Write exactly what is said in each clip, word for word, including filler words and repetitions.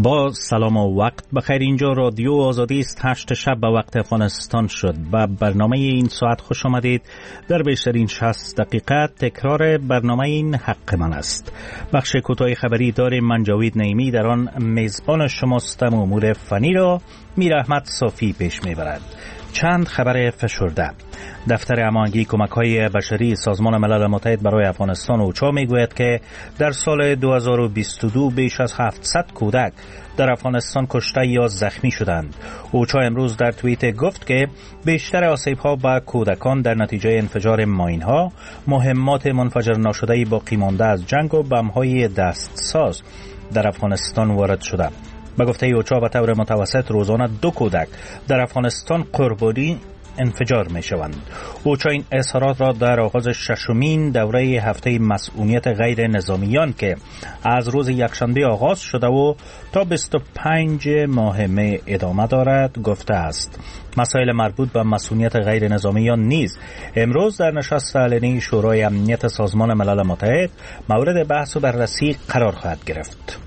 با سلام و وقت بخیر. اینجا رادیو آزادی است. هشت شب به وقت افغانستان شد و برنامه این ساعت خوش آمدید. در بیشترین شصت دقیقه تکرار برنامه این حق من است. بخش کوتاه خبری داریم. من جاوید نعیمی در آن میزبان شماستم. امور فنی را میر احمد صافی پیش میبرد. چند خبر فشرده. دفتر هماهنگی کمک‌های بشری سازمان ملل متحد برای افغانستان اوچا میگوید که در سال دو هزار و بیست و دو بیش از هفتصد کودک در افغانستان کشته یا زخمی شدند. اوچا امروز در توییت گفت که بیشتر آسیب‌ها به کودکان در نتیجه انفجار ماین‌ها، مهمات منفجر ناشده باقی مانده از جنگ و بم‌های دستساز در افغانستان وارد شده. به گفته اوچا به طور متوسط روزانه دو کودک در افغانستان قربانی انفجار می شوند. اوچا این اظهارات را در آغاز ششمین دوره هفته مسئولیت غیر نظامیان که از روز یکشنبه آغاز شده و تا بیست و پنج ماه می ادامه دارد گفته است. مسائل مربوط به مسئولیت غیر نظامیان نیز امروز در نشست علنی شورای امنیت سازمان ملل متحد مورد بحث و بررسی قرار خواهد گرفت.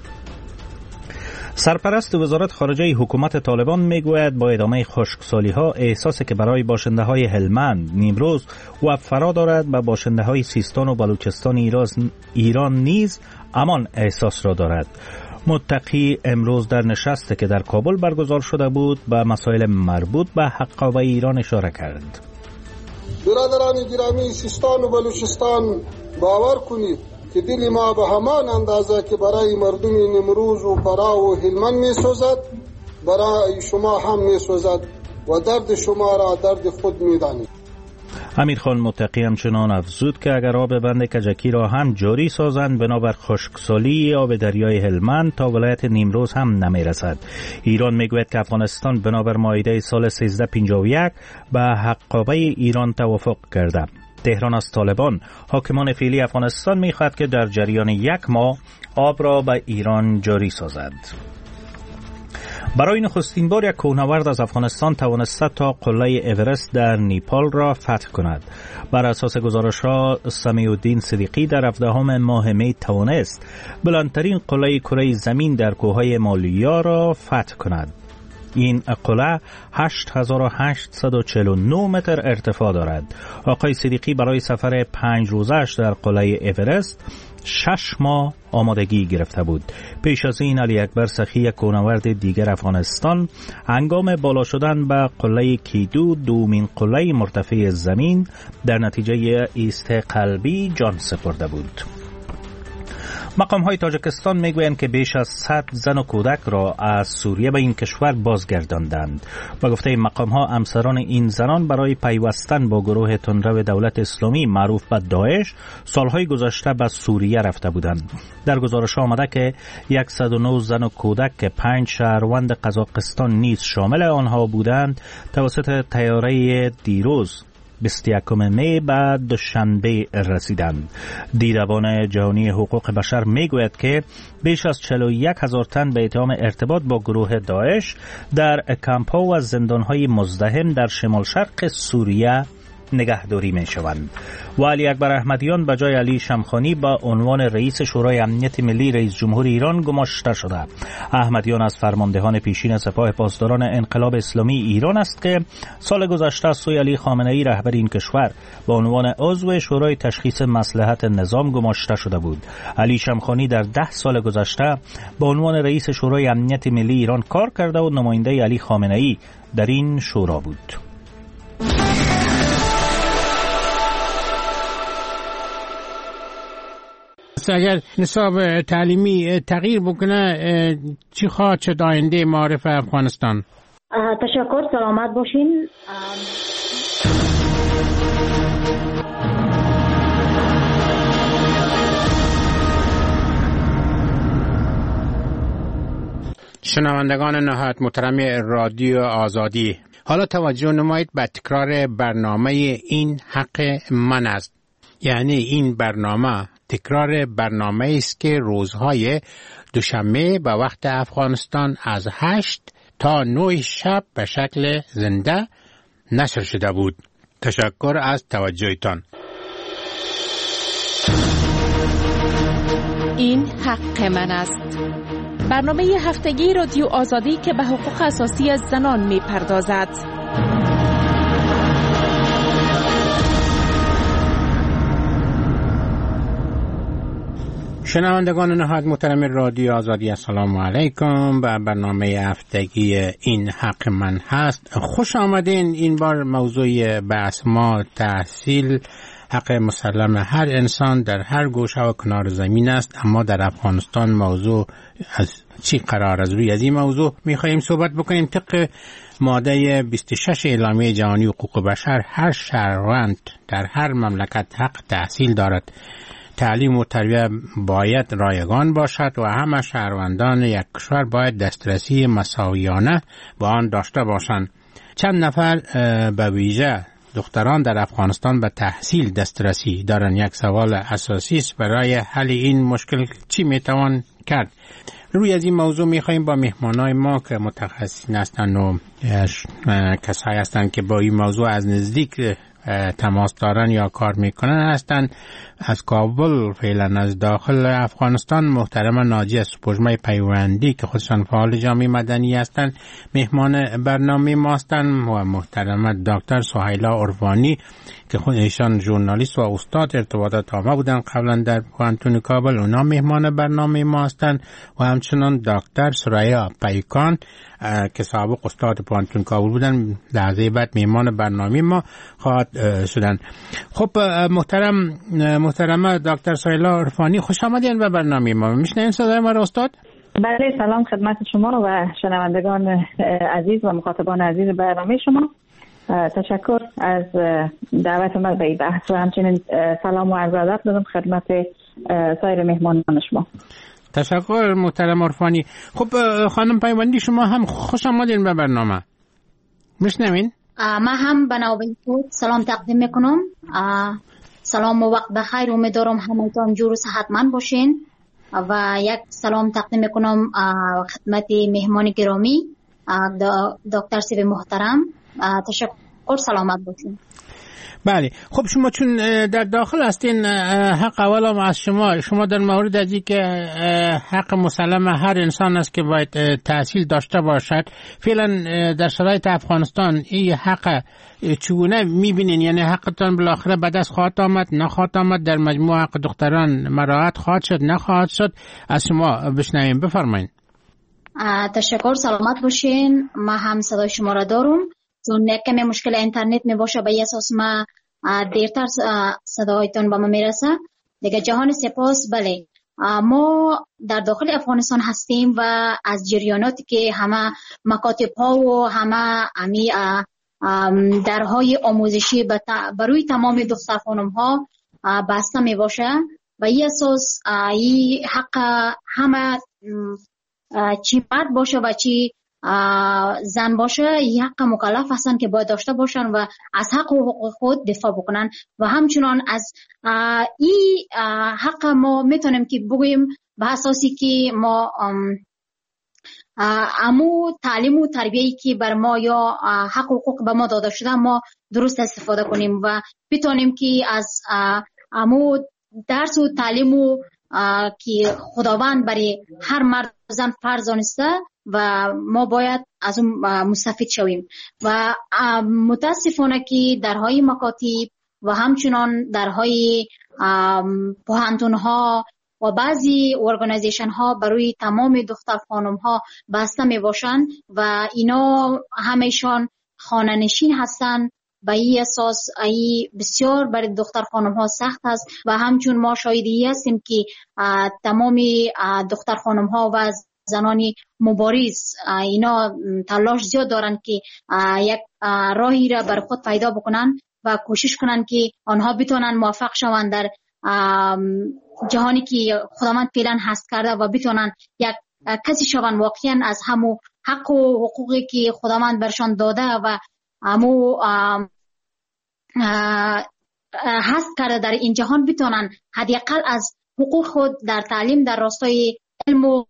سرپرست وزارت خارجه حکومت طالبان میگوید با ادامه خشکسالی ها احساسی که برای باشنده های هلمند، نیمروز و فرا دارد به باشنده های سیستان و بلوچستان ایران نیز همان احساس را دارد. متقی امروز در نشستی که در کابل برگزار شده بود به مسائل مربوط به حقابه ایران اشاره کرد. برادران گرامی سیستان و بلوچستان، باور کنید که دل ما به همان اندازه که برای مردم نیمروز و فرا و هلمند می سوزد برای شما هم می سوزد و درد شما را درد خود می دانید. امیر خان متقی همچنان افزود که اگر آب بند کجکی را هم جاری سازند بنابر خشکسالی آب دریای هلمند تا ولایت نیمروز هم نمی رسد. ایران می گوید که افغانستان بنابر معاهده سال سیزده پنجاه و یک به حقابه ایران توافق کرده. تهران از طالبان حاکمان فعلی افغانستان می‌خواهد که در جریان یک ماه آب را به ایران جاری سازد. برای نخستین بار یک کوهنورد از افغانستان توانسته تا قله اورست در نیپال را فتح کند. بر اساس گزارش‌ها سمیع الدین صدیقی در هفدهم ماه می توانست بلندترین قله کره زمین در کوههای هیمالیا را فتح کند. این قله هشت هزار و هشتصد و چهل و نه متر ارتفاع دارد. آقای صدیقی برای سفر پنج روزش در قله اورست شش ماه آمادگی گرفته بود. پیش از این علی اکبر سخی یک کوهنورد دیگر افغانستان هنگام بالا شدن به قله کیدو دومین قله مرتفع زمین در نتیجه ایست قلبی جان سپرده بود. مقام های تاجیکستان میگویند که بیش از صد زن و کودک را از سوریه به این کشور بازگرداندند. با گفته مقام ها همسران این زنان برای پیوستن با گروه تندرو دولت اسلامی معروف به داعش سالهای گذشته به سوریه رفته بودند. در گزارش آمده که صد و نه زن و کودک که پنج شهروند قزاقستان نیز شامل آنها بودند توسط طیاره دیروز بیست و یکم می بعد دوشنبه رسیدند. دیدبان جهانی حقوق بشر میگوید که بیش از چهل و یک هزار تن به اتهام ارتباط با گروه داعش در کمپ‌ها و زندان‌های مزدحم در شمال شرق سوریه نگهداری می شوند. و علی اکبر احمدیان به جای علی شمخانی با عنوان رئیس شورای امنیت ملی رئیس جمهور ایران گماشته شده. احمدیان از فرماندهان پیشین سپاه پاسداران انقلاب اسلامی ایران است که سال گذشته سوی علی خامنه ای رهبر این کشور به عنوان عضو شورای تشخیص مصلحت نظام گماشته شده بود. علی شمخانی در ده سال گذشته به عنوان رئیس شورای امنیت ملی ایران کار کرده و نماینده علی خامنه ای در این شورا بود. اگر نصاب تعلیمی تغییر بکنه چی خواهد شد آینده معارف افغانستان؟ تشکر، سلامت باشین. شنوندگان نهایت محترم رادیو آزادی، حالا توجه نمایید به تکرار برنامه این حق من است. یعنی این برنامه تکرار برنامه است که روزهای دوشنبه به وقت افغانستان از هشت تا نه شب به شکل زنده نشر شده بود. تشکر از توجهتان. این حق من است. برنامه هفتگی رادیو آزادی که به حقوق اساسی زنان می پردازد. شنوندگان نهایت محترم رادیو آزادی، السلام علیکم. به برنامه هفتگی این حق من هست خوش آمدین. این بار موضوع بحث ما تحصیل، حق مسلم هر انسان در هر گوشه و کنار زمین است. اما در افغانستان موضوع از چی قرار است؟ روی از این موضوع می‌خوایم صحبت بکنیم. طبق ماده بیست و شش اعلامیه جهانی حقوق بشر، هر شهروند در هر مملکت حق تحصیل دارد. تعلیم و تربیت باید رایگان باشد و همه شهروندان یک کشور باید دسترسی مساویانه به آن داشته باشند. چند نفر به ویژه دختران در افغانستان به تحصیل دسترسی دارند. یک سوال اساسی است. برای حل این مشکل چی میتوان کرد؟ روی از این موضوع میخواییم با مهمانای ما که متخصصین هستند و کسایی هستند که با این موضوع از نزدیک تماس دارن یا کار میکنن هستند. از کابل فعلا از داخل افغانستان محترم ناجی از سپوږمۍ پیوندی که خودشان فعال جامعه مدنی هستند مهمان برنامه ما هستند و محترم دکتر سهیلا عرفانی که خودشان ژورنالیست و استاد ارتباطات عامه بودن قبلا در پوهنتون کابل، اونا مهمان برنامه ما هستند. و همچنان دکتر سریا پیکان که سابق استاد پوهنتون کابل بودن لحظه بعد مهمان برنامه ما خواهد شدن. خب محترم محترم دکتر سهیلا عرفانی، خوش آمدین به برنامه ما. میشنوین صدای ما را استاد؟ بله، سلام خدمت شما و شنوندگان عزیز و مخاطبان عزیز برنامه شما. تشکر از دعوت ما به این بحث و همچنین سلام و عرض ادب دارم خدمت سایر مهمانان شما. تشکر محترم عرفانی. خب خانم پیوندی، شما هم خوش آمدین به برنامه. میشنوین؟ من هم به نوبه خود سلام تقدیم میکنم. سلام و وقت بخیر. امیدوارم همتون جور و صحتمند باشین و یک سلام تقدیم میکنم خدمت مهمان گرامی دکتر سیب محترم. تشکر، سلامت باشین. بله، خب شما چون در داخل هستین، حق اولم از شما شما در مورد از این که حق مسلم هر انسان است که باید تحصیل داشته باشد، فعلا در شرایط افغانستان این حق چگونه میبینین؟ یعنی حقتان بالاخره به دست خواهد آمد، نخواهد آمد؟ در مجموع حق دختران مراعات خواهد شد، نخواهد شد؟ از شما بشنویم، بفرمایید. تشکر، سلامت باشین. ما هم صدای شما را دارم. چون کمی مشکل اینترنت می باشه به اساس ما دیرتر صدایتون به ما میرسه دیگه. جهان سپاس. بله، ما در داخل افغانستان هستیم و از جریاناتی که همه مکاتب ها و همه امی درهای آموزشی بروی تمام دختر خانم ها بسته می باشه و این اساس این حق همه چی مرد باشه و چی زن باشه، این حق مکلف هستن که باید داشته باشن و از حق و حقوق خود دفاع بکنن. و همچنان از این حق ما میتونیم که بگوییم به اساسی که ما امو تعلیم و تربیه‌ای که بر ما یا حق و حقوق به ما داده شده ما درست استفاده کنیم و بتونیم که از امو درس و تعلیم و که خداوند برای هر مرد و زن فرض دانسته و ما باید از اون مستفید شویم. و متاسفانه که درهای مکاتب و همچنان درهای پوهنتون ها و بعضی ارگانیزیشن ها برای تمام دختر خانم ها بسته می باشن و اینا همیشان خانه نشین هستن. به این اساس ای بسیار برای دختر خانم ها سخت است و همچون ما شاهدی هستیم که تمام دختر خانم ها و زنانی مبارز اینا تلاش زیاد دارن که یک راهی را بر خود پیدا بکنن و کوشش کنن که آنها بتونن موفق شوند در جهانی که خداوند فعلا هست کرده و بتونن یک کسی شوند واقعا از همو حق و حقوقی که خداوند برشان داده و همو هست کرده در این جهان بتونن حداقل از حقوق خود در تعلیم در راستای علم و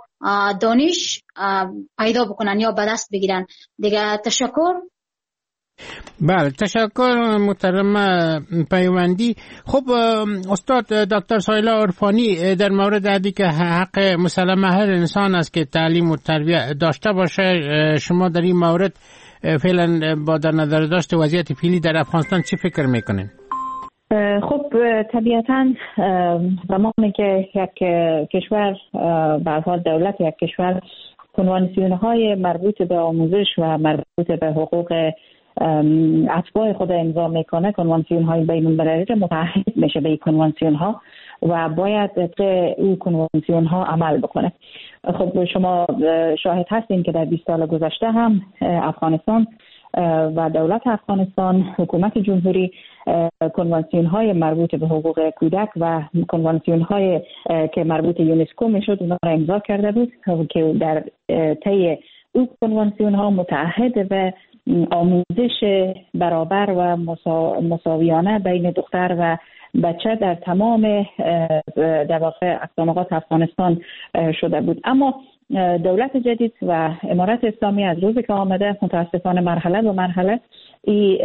دانش پیدا بکنن یا به دست بگیرن دیگه. تشکر. بله، تشکر محترم پیوندی. خب استاد دکتر سایلا عرفانی، در مورد ادی که حق مسلم هر انسان است که تعلیم و تربیت داشته باشه، شما در این مورد فعلا با در نظر داشت وضعیت فعلی در افغانستان چی فکر میکنین؟ خب طبیعتاً زمانی که یک کشور به هر حال دولت یک کشور کنوانسیون‌های مربوط به آموزش و مربوط به حقوق اتباع خود امضا میکنه، کنوانسیون‌های بین‌المللی را متعهد میشه به این کنوانسیون‌ها و باید طبق این کنوانسیون‌ها عمل بکنه. خب شما شاهد هستین که در بیست سال گذشته هم افغانستان و دولت افغانستان، حکومت جمهوری، کنوانسیون های مربوط به حقوق کودک و کنوانسیون های که مربوط یونسکو میشد اونا را امضا کرده بود که در طی او کنوانسیون ها متعهد به آموزش برابر و مساویانه بین دختر و بچه در تمام در واقع اقدامات افغانستان شده بود. اما دولت جدید و امارت اسلامی از روزی که آمده متاسفانه مرحله به مرحله ای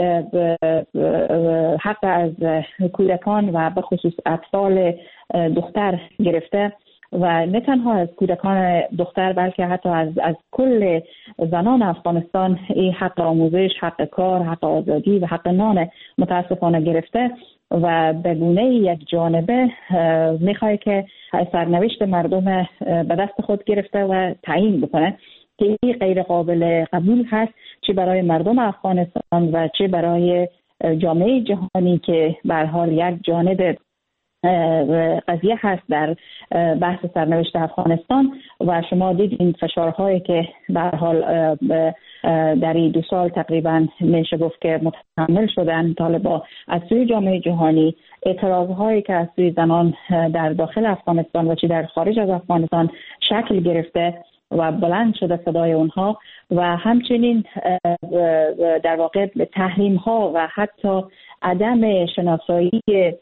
حق از کودکان و به خصوص اطفال دختر گرفته و نه تنها از کودکان دختر بلکه حتی از از کل زنان افغانستان این حق آموزش، حق کار، حق آزادی و حق نان متاسفانه گرفته و به گونه یک جانبه میخواد که سرنوشت مردم به دست خود گرفته و تعیین بکنه که این غیر قابل قبول هست، چه برای مردم افغانستان و چه برای جامعه جهانی که به هر حال یک جانب قضیه هست در بحث سرنوشت افغانستان. و شما دیدین فشارهایی که به هر حال در این دو سال تقریبا میشه گفت که متحمل شدن طالبان از سوی جامعه جهانی، اعتراضهایی که از سوی زنان در داخل افغانستان و چه در خارج از افغانستان شکل گرفته و بلند شده صدای اونها و همچنین در واقع تحریم ها و حتی عدم شناسایی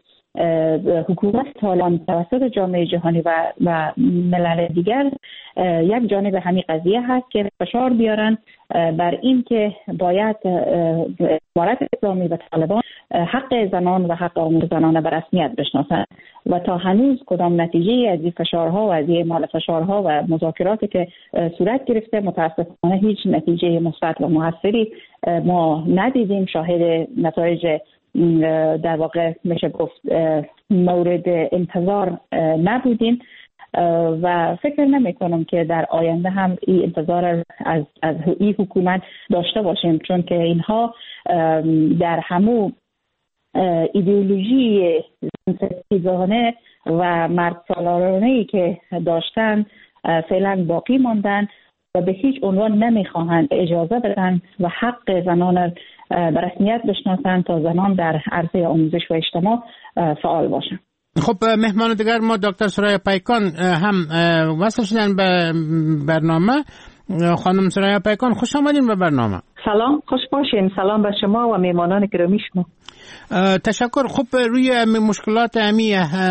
حکومت طالبان توسط جامعه جهانی و و ملل دیگر یک جانب همین قضیه هست که فشار بیارن بر این که باید امارت اسلامی و طالبان حق زنان و حق آموزش زنان به رسمیت بشناسند و تا هنوز کدام نتیجه از این فشارها و از این مال فشارها و مذاکراتی که صورت گرفته متاسفانه هیچ نتیجه مثبت و موثری ما ندیدیم، شاهد نتایج در واقع میشه گفت مورد انتظار نبودیم و فکر نمی کنم که در آینده هم این انتظار از از این حکومت داشته باشیم، چون که اینها در همو ایدئولوژی ستیزانه و مرد سالارانه‌ای که داشتن فعلا باقی ماندن و به هیچ عنوان نمیخواهند اجازه بدن و حق زنان به رسمیت بشناسند تا زنان در عرصه آموزش و اجتماع فعال باشند. خب مهمان دیگر ما دکتر سرای پیکان هم وصل شدن به برنامه. خانم سرای پیکان خوش آمدین به برنامه. سلام، خوش باشین. سلام به شما و مهمانان گرامی شما. تشکر. خب روی مشکلات امی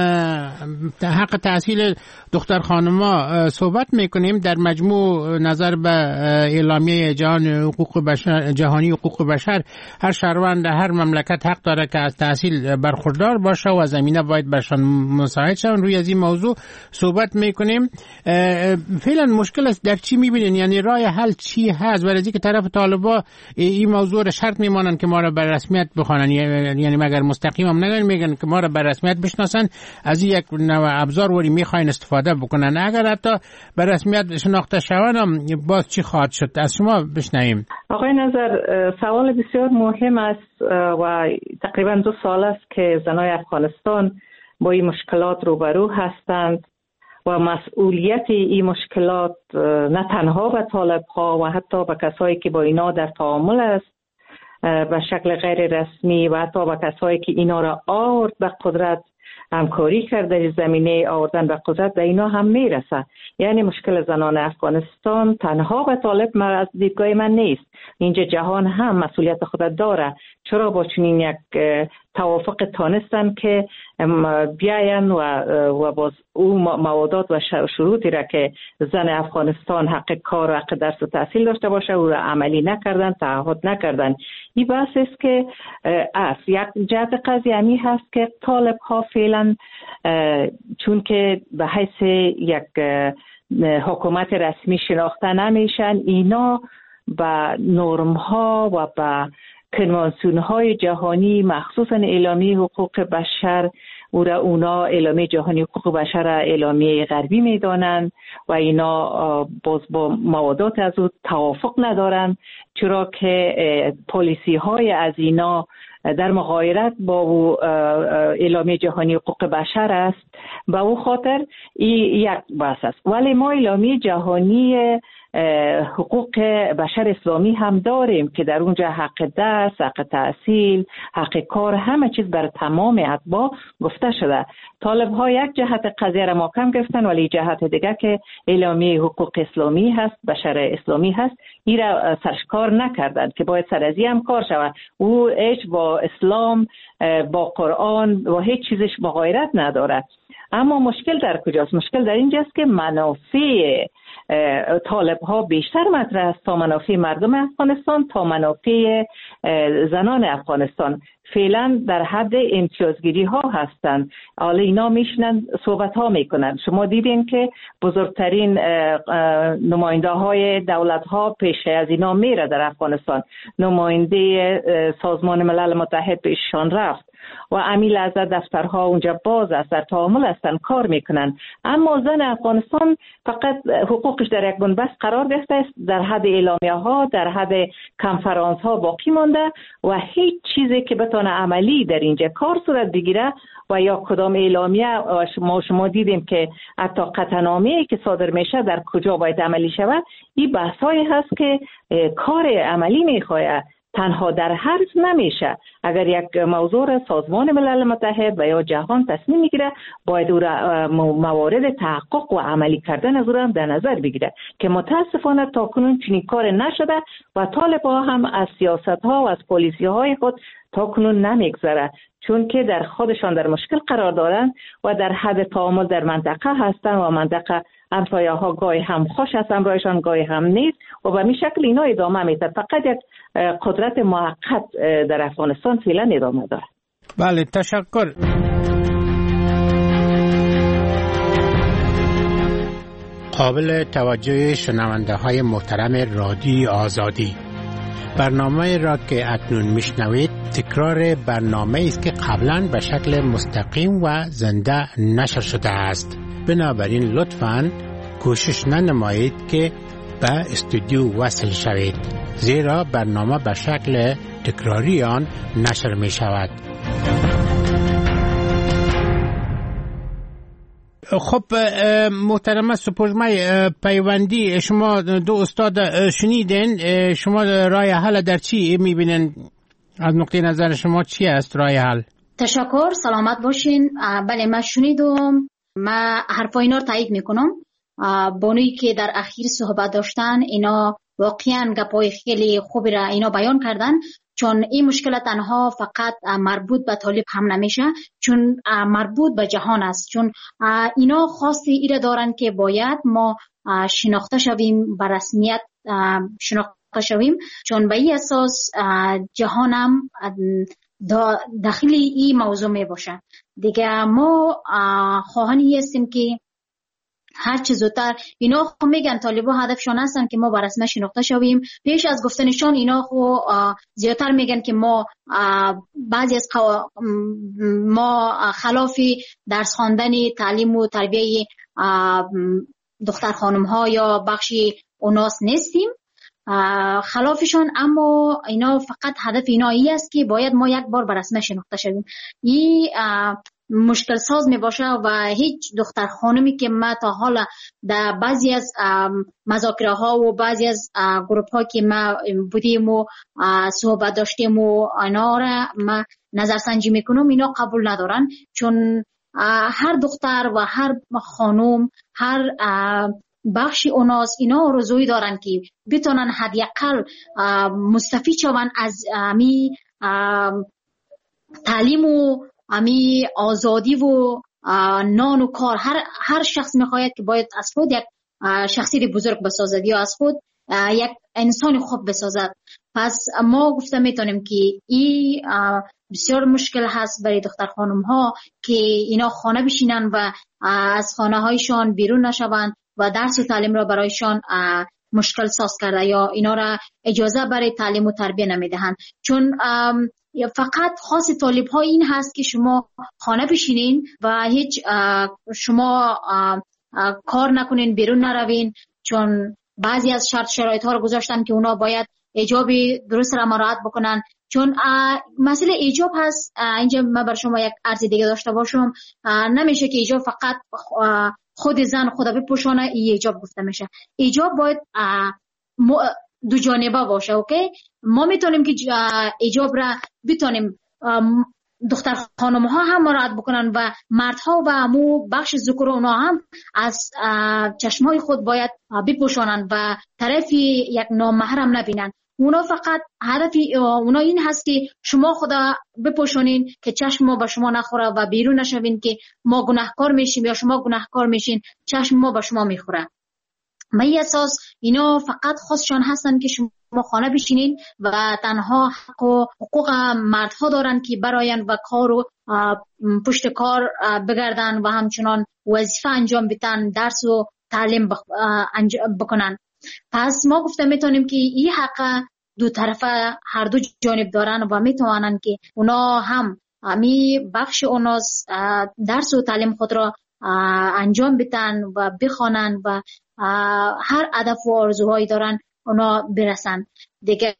حق تحصیل دختر خانما صحبت میکنیم. در مجموع نظر به اعلامیه جهان حقوق بشر جهانی حقوق بشر هر شهروند هر مملکت حق داره که از تحصیل برخوردار باشه و زمینه باید برشان مساعد شون. روی از این موضوع صحبت میکنیم. فعلا مشکل است در چی میبینین؟ یعنی راه حل چی هست؟ برای اینکه طرف طالبا این موضوع را شرط میمانن که ما را به رسمیت بخوانن، یعنی مگر مستقیم هم نگن میگن که ما را به رسمیت بشناسن، از یک نوع ابزار وری میخواین استفاده بکنن. اگر حتی به رسمیت شناخته شون هم باز چی خواهد شد؟ از شما بشنویم. آقای نظر، سوال بسیار مهم است و تقریبا دو سال است که زنای افغانستان با این مشکلات روبرو هستند و مسئولیت این مشکلات نه تنها به طالب‌ها و حتی به کسایی که با اینا در تعامل است به شکل غیر رسمی و حتی به کسایی که اینا را آورد به قدرت همکاری کرده زمینه آوردن به قدرت به اینا هم میرسه. یعنی مشکل زنان افغانستان تنها به طالب از دیدگاه من نیست، اینجا جهان هم مسئولیت خود داره چرا با چنین یک توافق تانستن که بیاین و و باز او موادات و شروطی را که زن افغانستان حق کار و حق درس و تحصیل داشته باشه او را عملی نکردن، تعهد نکردن. این بحث است که از یک جهت قضیه همی هست که طالب ها فعلا چون که به حیث یک حکومت رسمی شناخته نمیشن، اینا با نرم ها و با کنوانسیون های جهانی مخصوصا اعلامیه حقوق بشر او را اونا اعلامیه جهانی حقوق بشر را اعلامیه غربی میدانند و اینا باز با موادات از او توافق ندارند، چرا که پالیسی های از اینا در مغایرت با او اعلامیه جهانی حقوق بشر است. به او خاطر این یک بحث است. ولی ما اعلامیه جهانی حقوق بشر اسلامی هم داریم که در اونجا حق درس، حق تحصیل، حق کار، همه چیز بر تمام اتباع گفته شده. طالب ها یک جهت قضیه را محکم گرفتن، ولی جهت دیگه که اعلامیه حقوق اسلامی هست، بشر اسلامی هست، این را سرشکار نکردند که باید سر از این هم کار شود. او هیچ با اسلام، با قرآن و هیچ چیزش مغایرت نداره. اما مشکل در کجاست؟ مشکل در اینجاست که منافع طالب ها بیشتر مطرح است تا منافع مردم افغانستان، تا منافع زنان افغانستان. فعلا در حد امتیازگیری ها هستند. حالا اینا میشنن صحبت ها میکنن. شما دیدین که بزرگترین نماینده های دولت ها پیش از اینا میره در افغانستان. نماینده سازمان ملل متحد پیششان رفت و امیل از دفترها اونجا باز است، در تعامل هستن، کار میکنن. اما زن افغانستان فقط حقوقش در یک بنبست قرار گرفته است، در حد اعلامیه ها، در حد کنفرانس ها باقی مانده و هیچ چیزی که بتونه عملی در اینجا کار صورت بگیره و یا کدام اعلامیه شما شما دیدیم که حتی قطعنامه‌ای که صادر میشه در کجا باید عملی شود. این بحثایی هست که کار عملی میخواد، تنها در حرف نمیشه. اگر یک موضوع را سازمان ملل متحد و یا جهان تصمیم میگیره، باید او را موارد تحقق و عملی کردن از او را در نظر بگیره که متاسفانه تا کنون چنین کار نشده و طالب‌ها هم از سیاست‌ها و از پالیسی‌های خود تا کنون نمیگذره، چون که در خودشان در مشکل قرار دارند و در حد تعامل در منطقه هستند و منطقه همسایه ها گاهی هم خوش هستند برایشان، گاهی هم نیست و به این شکل اینا ادامه میده. فقط یک قدرت موقت در افغانستان فعلا ادامه داره. بله، تشکر. قابل توجه شنونده های محترم رادیو آزادی، برنامه را که اکنون میشنوید تکرار برنامه است که قبلا به شکل مستقیم و زنده نشر شده است. بنابراین لطفاً کوشش ننمایید که به استودیو وصل شوید، زیرا برنامه به شکل تکراری آن نشر می شود. خب محترم سپوږمۍ پیوندی، شما دو استاد شنیدین، شما راه حل در چی میبینن؟ از نقطه نظر شما چی است راه حل؟ تشکر، سلامت باشین. بله، من شنیدم، من حرفای اینا رو تایید میکنم. بانویی که در اخیر صحبت داشتن اینا واقعا گپای خیلی خوبی را اینا بیان کردن، چون این مشکل تنها فقط مربوط به طالب هم نمیشه، چون مربوط به جهان است. چون اینا خواستی ایره دارن که باید ما شناخته شویم، به رسمیت شناخته شویم، چون به این اساس جهانم داخلی این موضوع می باشه. دیگه ما خواهانی هستیم که هر چه زودتر، اینا خو میگن طالبا هدفشان هستن که ما به رسمیت شناخته شویم. پیش از گفتنشان اینا خو زیادتر میگن که ما بعضی از قوا... ما خلاف درس خواندن، تعلیم و تربیه دختر خانم ها یا بخشی اوناس نیستیم، خلافشان. اما اینا فقط هدف اینا ای است که باید ما یک بار به رسمیت شناخته شویم. این مشکل ساز می باشه و هیچ دختر خانمی که ما تا حالا در بعضی از مذاکره ها و بعضی از گروپ ها که ما بودیم و صحبت داشتیم و اینا را ما نظرسنجی میکنم، اینا قبول ندارن، چون هر دختر و هر خانم، هر بخشی اوناس اینا رضوی دارن که بتونن حداقل مستفید شون از می تعلیم و امی آزادی و نان و کار، هر هر شخص میخواید که باید از خود یک شخصیت بزرگ بسازد یا از خود یک انسان خوب بسازد. پس ما گفته میتونیم که این بسیار مشکل هست برای دختر خانم ها که اینا خانه بشینن و از خانه هایشان بیرون نشوند و درس و تعلیم را برایشان مشکل ساز کرده یا اینا را اجازه برای تعلیم و تربیه نمیدهند. چون فقط خاص طالب ها این هست که شما خانه بشینین و هیچ شما کار نکنین، بیرون نروین، چون بعضی از شرط شرایط ها رو گذاشتن که اونا باید ایجاب درست را مراعات بکنن. چون مسئله ایجاب هست، اینجا من بر شما یک عرض دیگه داشته باشم، نمیشه که ایجاب فقط خود زن خدا بپوشانه ای ایجاب گفته میشه. ایجاب باید دو جانبه باشه. اوکی، ما میتونیم که ایجاب را بتونیم دختر خانم ها هم مراعات بکنن و مردها و امو بخش ذکر اونا هم از چشمای خود باید بپوشانن و طرفی یک نامحرم نبینن. اونا فقط هدفی اونا این هست که شما خدا بپوشانین که چشم ما به شما نخوره و بیرون نشوین که ما گناهکار میشیم یا شما گناهکار میشین، چشم ما به شما میخوره. به اساس اینا فقط خاصشان هستن که شما خانه بشینین و تنها حق و حقوق مردها دارن که براین و کار و پشت کار بگردن و همچنان وظیفه انجام بدن، درس و تعلیم بکنن. پس ما گفته میتونیم که این حق دو طرفه هر دو جانب دارن و میتونن که اونا هم می بخش اوناس درس و تعلیم خود را انجام بدن و بخوانن و هر هدف و آرزوهایی دارن اونا برسن. دیگه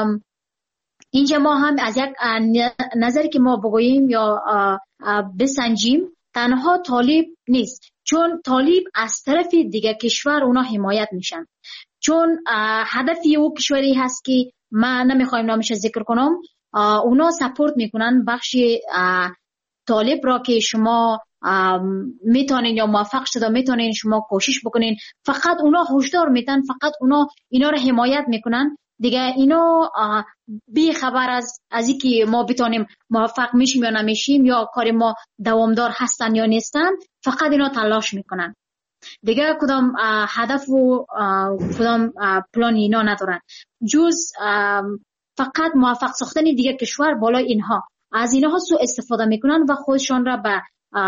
اینجا ما هم از یک نظری که ما بگوییم یا بسنجیم، تنها طالب نیست، چون طالب از طرف دیگه کشور اونا حمایت میشن. چون هدفی او کشوری هست که من نمیخوایم نامش ذکر کنم، اونا سپورت میکنن بخش طالب را که شما میتونین یا موفق شده میتونین شما کوشش بکنین. فقط اونا هشدار میدن، فقط اونا اینا رو حمایت میکنن. دیگه اینا بی خبر از از اینکه ما بتونیم موفق میشیم یا نمیشیم یا کار ما دوامدار هستن یا نیستن، فقط اینا تلاش میکنن. دیگه کدام هدف و کدام پلان اینا ندارن جز فقط موفق ساختن دیگه کشور بالای اینها. از اینها سو استفاده میکنن و خودشان را به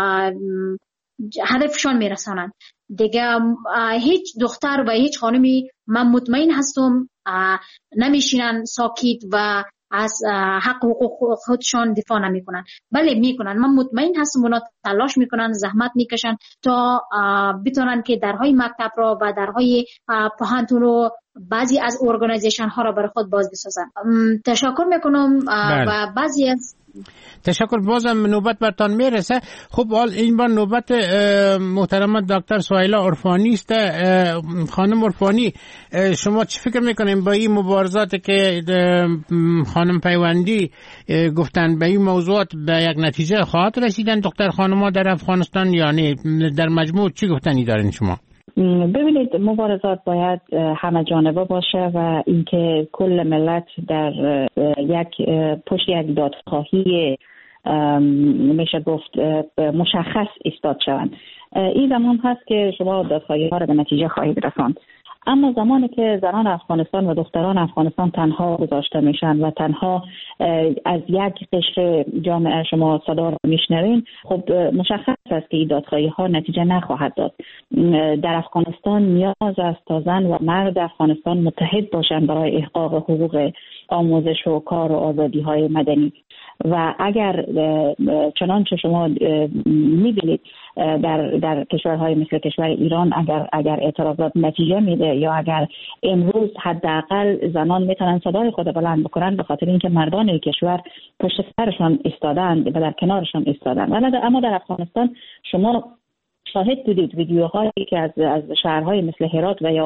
هدفشان میرسانن. دیگه هیچ دختر و هیچ خانمی من مطمئن هستم نمیشینن ساکت و از حق حقوق خودشان دفاع نمیکنن. بله میکنن، من مطمئن هستم اونا تلاش میکنن، زحمت میکشن تا بتونن که درهای مکتب را و درهای پوهنتون رو بعضی از ارگانیزیشن ها را برای خود باز بسازن. تشکر میکنم و بعضی از تشکر. بازم نوبت برتان میرسه. خب حال این بار نوبت محترم دکتر سهیلا عرفانی است. خانم عرفانی، شما چی فکر میکنین با این مبارزات که خانم پیوندی گفتن به این موضوعات به یک نتیجه خواهد رسیدن دختر خانم‌ها در افغانستان؟ یعنی در مجموع چی گفتنی دارین شما؟ ببینید، مبارزات باید همه جانبه باشه و اینکه کل ملت در یک پشت یک دادخواهی میشه گفت مشخص ایستاد شوند. این زمان هست که شما دادخواهی ها را به نتیجه خواهید رساند. اما زمانی که زنان افغانستان و دختران افغانستان تنها گذاشته میشن و تنها از یک قشر جامعه شما صدا را میشنوین، خب مشخص است که این دادخواهی ها نتیجه نخواهد داد. در افغانستان نیاز است تا زن و مرد افغانستان متحد باشند برای احقاق حقوق آموزش و کار و آزادی های مدنی. و اگر چنانچه شما میبینید در در کشورهای مثل کشور ایران اگر اگر اعتراضات نتیجه میده یا اگر امروز حداقل زنان میتونن صدای خود بلند بکنن به خاطر اینکه مردان کشور پشت سرشان ایستادند و در کنارشان ایستادند. ولی اما در افغانستان شما شاهد بودید ویدیوهایی که از از شهرهای مثل هرات و یا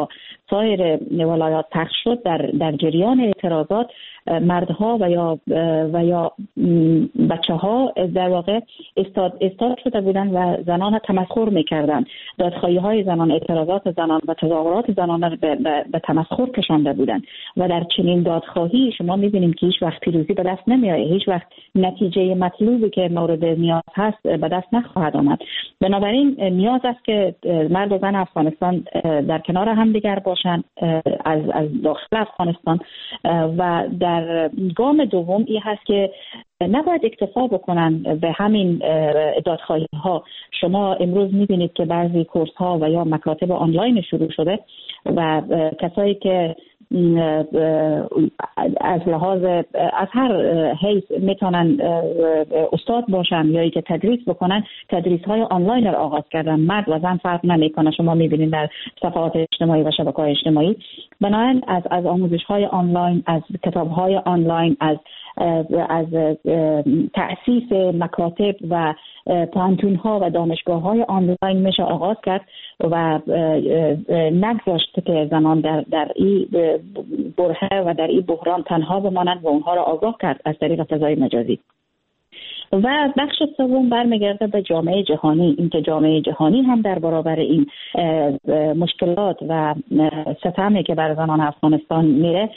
سایر ولایات پخش شد، در در جریان اعتراضات مردها و یا و یا بچه‌ها در واقع استاد استاد شده بودند و زنان را تمسخر می‌کردند. دادخواهی‌های زنان، اعتراضات زنان و تظاهرات زنان را به, به, به تمسخر کشانده بودند و در چنین دادخواهی شما می‌بینیم که هیچ وقت پیروزی به دست نمی‌آید، هیچ وقت نتیجه مطلوبی که مورد نیاز هست به دست نخواهد آمد. بنابراین نیاز است که مرد و زن افغانستان در کنار هم دیگر باشند از از داخل افغانستان و در گام دوم این هست که نباید اکتفا بکنن به همین دادخواهی ها. شما امروز میبینید که بعضی کورس ها و یا مکاتب آنلاین شروع شده و کسایی که از لحاظ از هر حیث میتونن استاد باشن یا ای که تدریس بکنن، تدریس های آنلاین رو آغاز کردن. مرد و زن فرق نمیکنه، شما میبینید در صفحات اجتماعی و شبکه‌های اجتماعی. بنابراین از از آموزش های آنلاین، از کتاب های آنلاین، از از تأسیس مکاتب و پانتون ها و دانشگاه های آنلاین میشه آغاز کرد و نگذاشت که زنان در در این برهه و در این بحران تنها بمانند و اونها را آگاه کرد از طریق فضای مجازی. و بخش سوم برمیگرده به جامعه جهانی، اینکه جامعه جهانی هم در برابر این مشکلات و ستمی که بر زنان افغانستان میره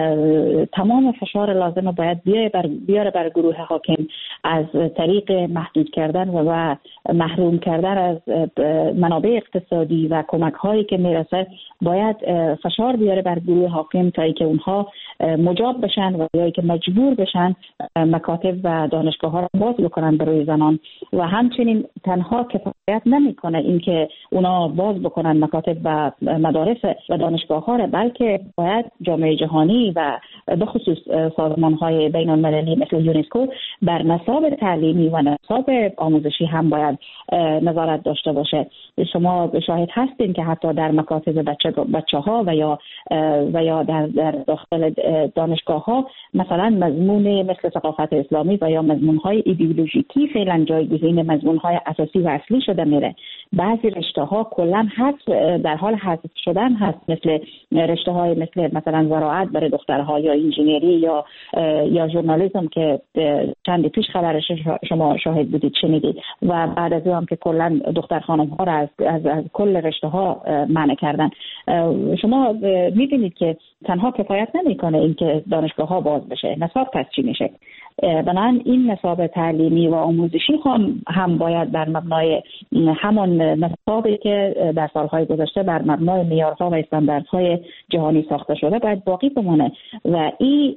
تمام فشار لازم باید بیاره بر بیاره بر گروه حاکم از طریق محدود کردن و محروم کردن از منابع اقتصادی و کمک هایی که میرسه. باید فشار بیاره بر گروه حاکم تا اینکه اونها مجاب بشن و یا که مجبور بشن مکاتب و دانشگاه ها باز بکنن برای زنان. و همچنین تنها کفایت نمیکنه اینکه اونا باز بکنن مکاتب و مدارس و دانشگاه ها را، بلکه باید جامعه جهانی و به خصوص سازمان های بین المللی مثل یونسکو بر نصاب تعلیمی و نصاب آموزشی هم باید نظارت داشته باشه. شما شاهد هستین که حتی در مکاتب بچه بچه ها و یا و یا در در داخل دانشگاه ها مثلا مضمون مثل ثقافت اسلامی و یا مضمون های ایدئولوژیکی فعلا جایگزین مضمون های اساسی و اصلی شده میره. بعضی رشته ها کلا حذف در حال حذف شدن هست، مثل رشته های مثل مثلا زراعت برای دخترها یا انجینری یا یا ژورنالیسم که چند پیش خبرش شما شاهد بودید شنیدید و بعد از اون که کلا دختر خانم ها را از از, از کل رشته ها منع کردن. شما می‌بینید که تنها کفایت نمی‌کنه اینکه دانشگاه ها باز بشه، نصاب پس چی میشه؟ بنابراین این نصاب تعلیمی و آموزشی هم هم باید بر مبنای همان نصابی که در سالهای گذشته بر مبنای معیارها و استانداردهای جهانی ساخته شده باید باقی بمونه و این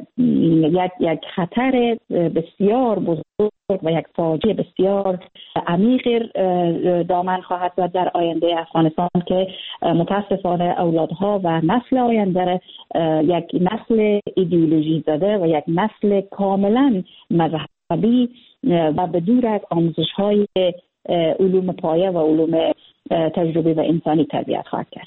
یک یک خطر بسیار بزرگ و یک فاجعه بسیار عمیق دامن خواهد زد در آینده افغانستان که متاسفانه اولادها و نسل آینده یک نسل ایدئولوژی زده و یک نسل کاملا مذهبی و بدور از آموزش‌های علوم پایه و علوم تجربی و انسانی تربیت خواهد کرد.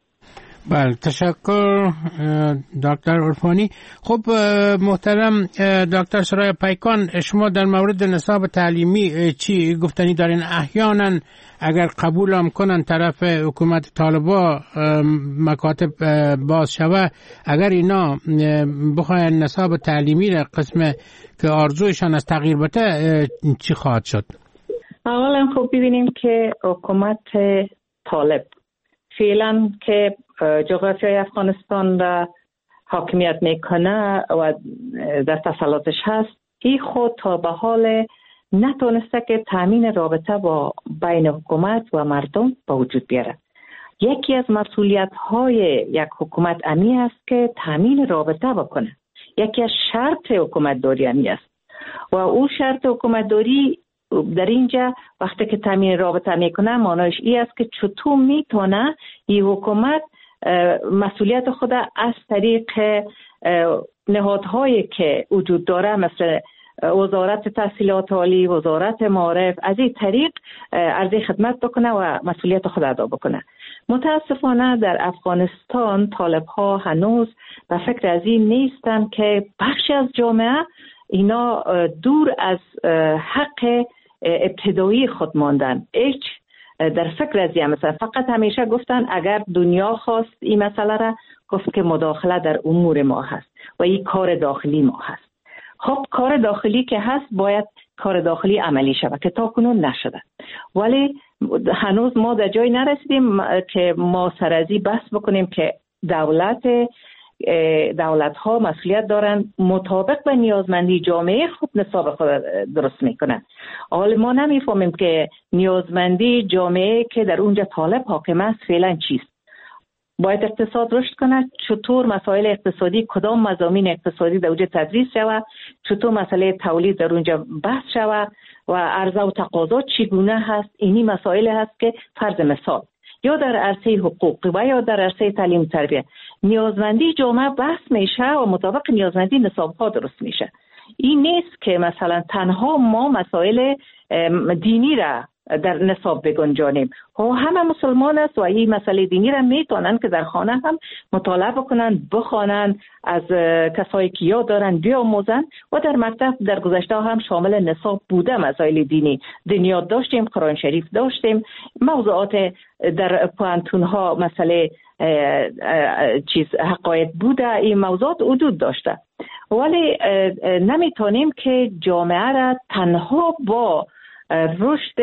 بله، تشکر دکتر عرفانی. خب محترم دکتر سرای پیکان، شما در مورد نصاب تعلیمی چی گفتنی دارین؟ احیانا اگر قبول هم کنن طرف حکومت طالبا مکاتب باز شوه، اگر اینا بخواین نصاب تعلیمی را قسم که آرزویشان از تغییر بده چی خواهد شد؟ اولا خب ببینیم که حکومت طالب فعلا که جغرافیای افغانستان را حاکمیت میکنه و در تسلطش هست، این خود تا به حال نتونسته که تامین رابطه با بین حکومت و مردم به وجود بیاره. یکی از مسئولیت های یک حکومت امی است که تامین رابطه بکنه. یکی از شرط حکومت داری امی است و اون شرط حکومت داری در اینجا وقتی که تامین رابطه میکنه معنیش این است که چطور میتونه این حکومت مسئولیت خود از طریق نهادهایی که وجود داره مثل وزارت تحصیلات عالی، وزارت معارف، از این طریق عرضه خدمت بکنه و مسئولیت خود ادا بکنه. متاسفانه در افغانستان طالب ها هنوز به فکر از این نیستن که بخشی از جامعه اینا دور از حق ابتدایی خود ماندن. هیچ در فکر از این مثلا فقط همیشه گفتن اگر دنیا خواست این مسئله را، گفت که مداخله در امور ما هست و این کار داخلی ما هست. خب کار داخلی که هست باید کار داخلی عملی شود که تا کنون نشده، ولی هنوز ما در جای نرسیدیم که ما سرازی بحث بکنیم که دولت دولت ها مسئولیت دارن مطابق به نیازمندی جامعه خود نصاب خود درست میکنن. حالا ما نمیفهمیم که نیازمندی جامعه که در اونجا طالب حاکم است فعلا چیست. باید اقتصاد رشد کنه، چطور مسائل اقتصادی، کدام مضامین اقتصادی در اونجا تدریس شود، چطور مسئله تولید در اونجا بحث شود و عرضه و تقاضا چگونه هست. اینی مسائل هست که فرض مثال یا در عرصه حقوق و یا در عرصه تعلیم تربیت نیازمندی جامعه بحث میشه و مطابق نیازمندی نصاب ها درست میشه. این نیست که مثلا تنها ما مسائل دینی را در نصاب بگنجانیم. ها همه مسلمان است و این مسئله دینی را میتونن که در خانه هم مطالعه بکنن، بخوانن، از کسایی که یاد دارن بیاموزن و در مکتب در گذشته هم شامل نصاب بوده. مسائل دینی دنیات داشتیم، قرآن شریف داشتیم، موضوعات در پوانتون ها مسئله چیز حقایق بوده، این موضوعات وجود داشته. ولی نمیتونیم که جامعه را تنها با رشد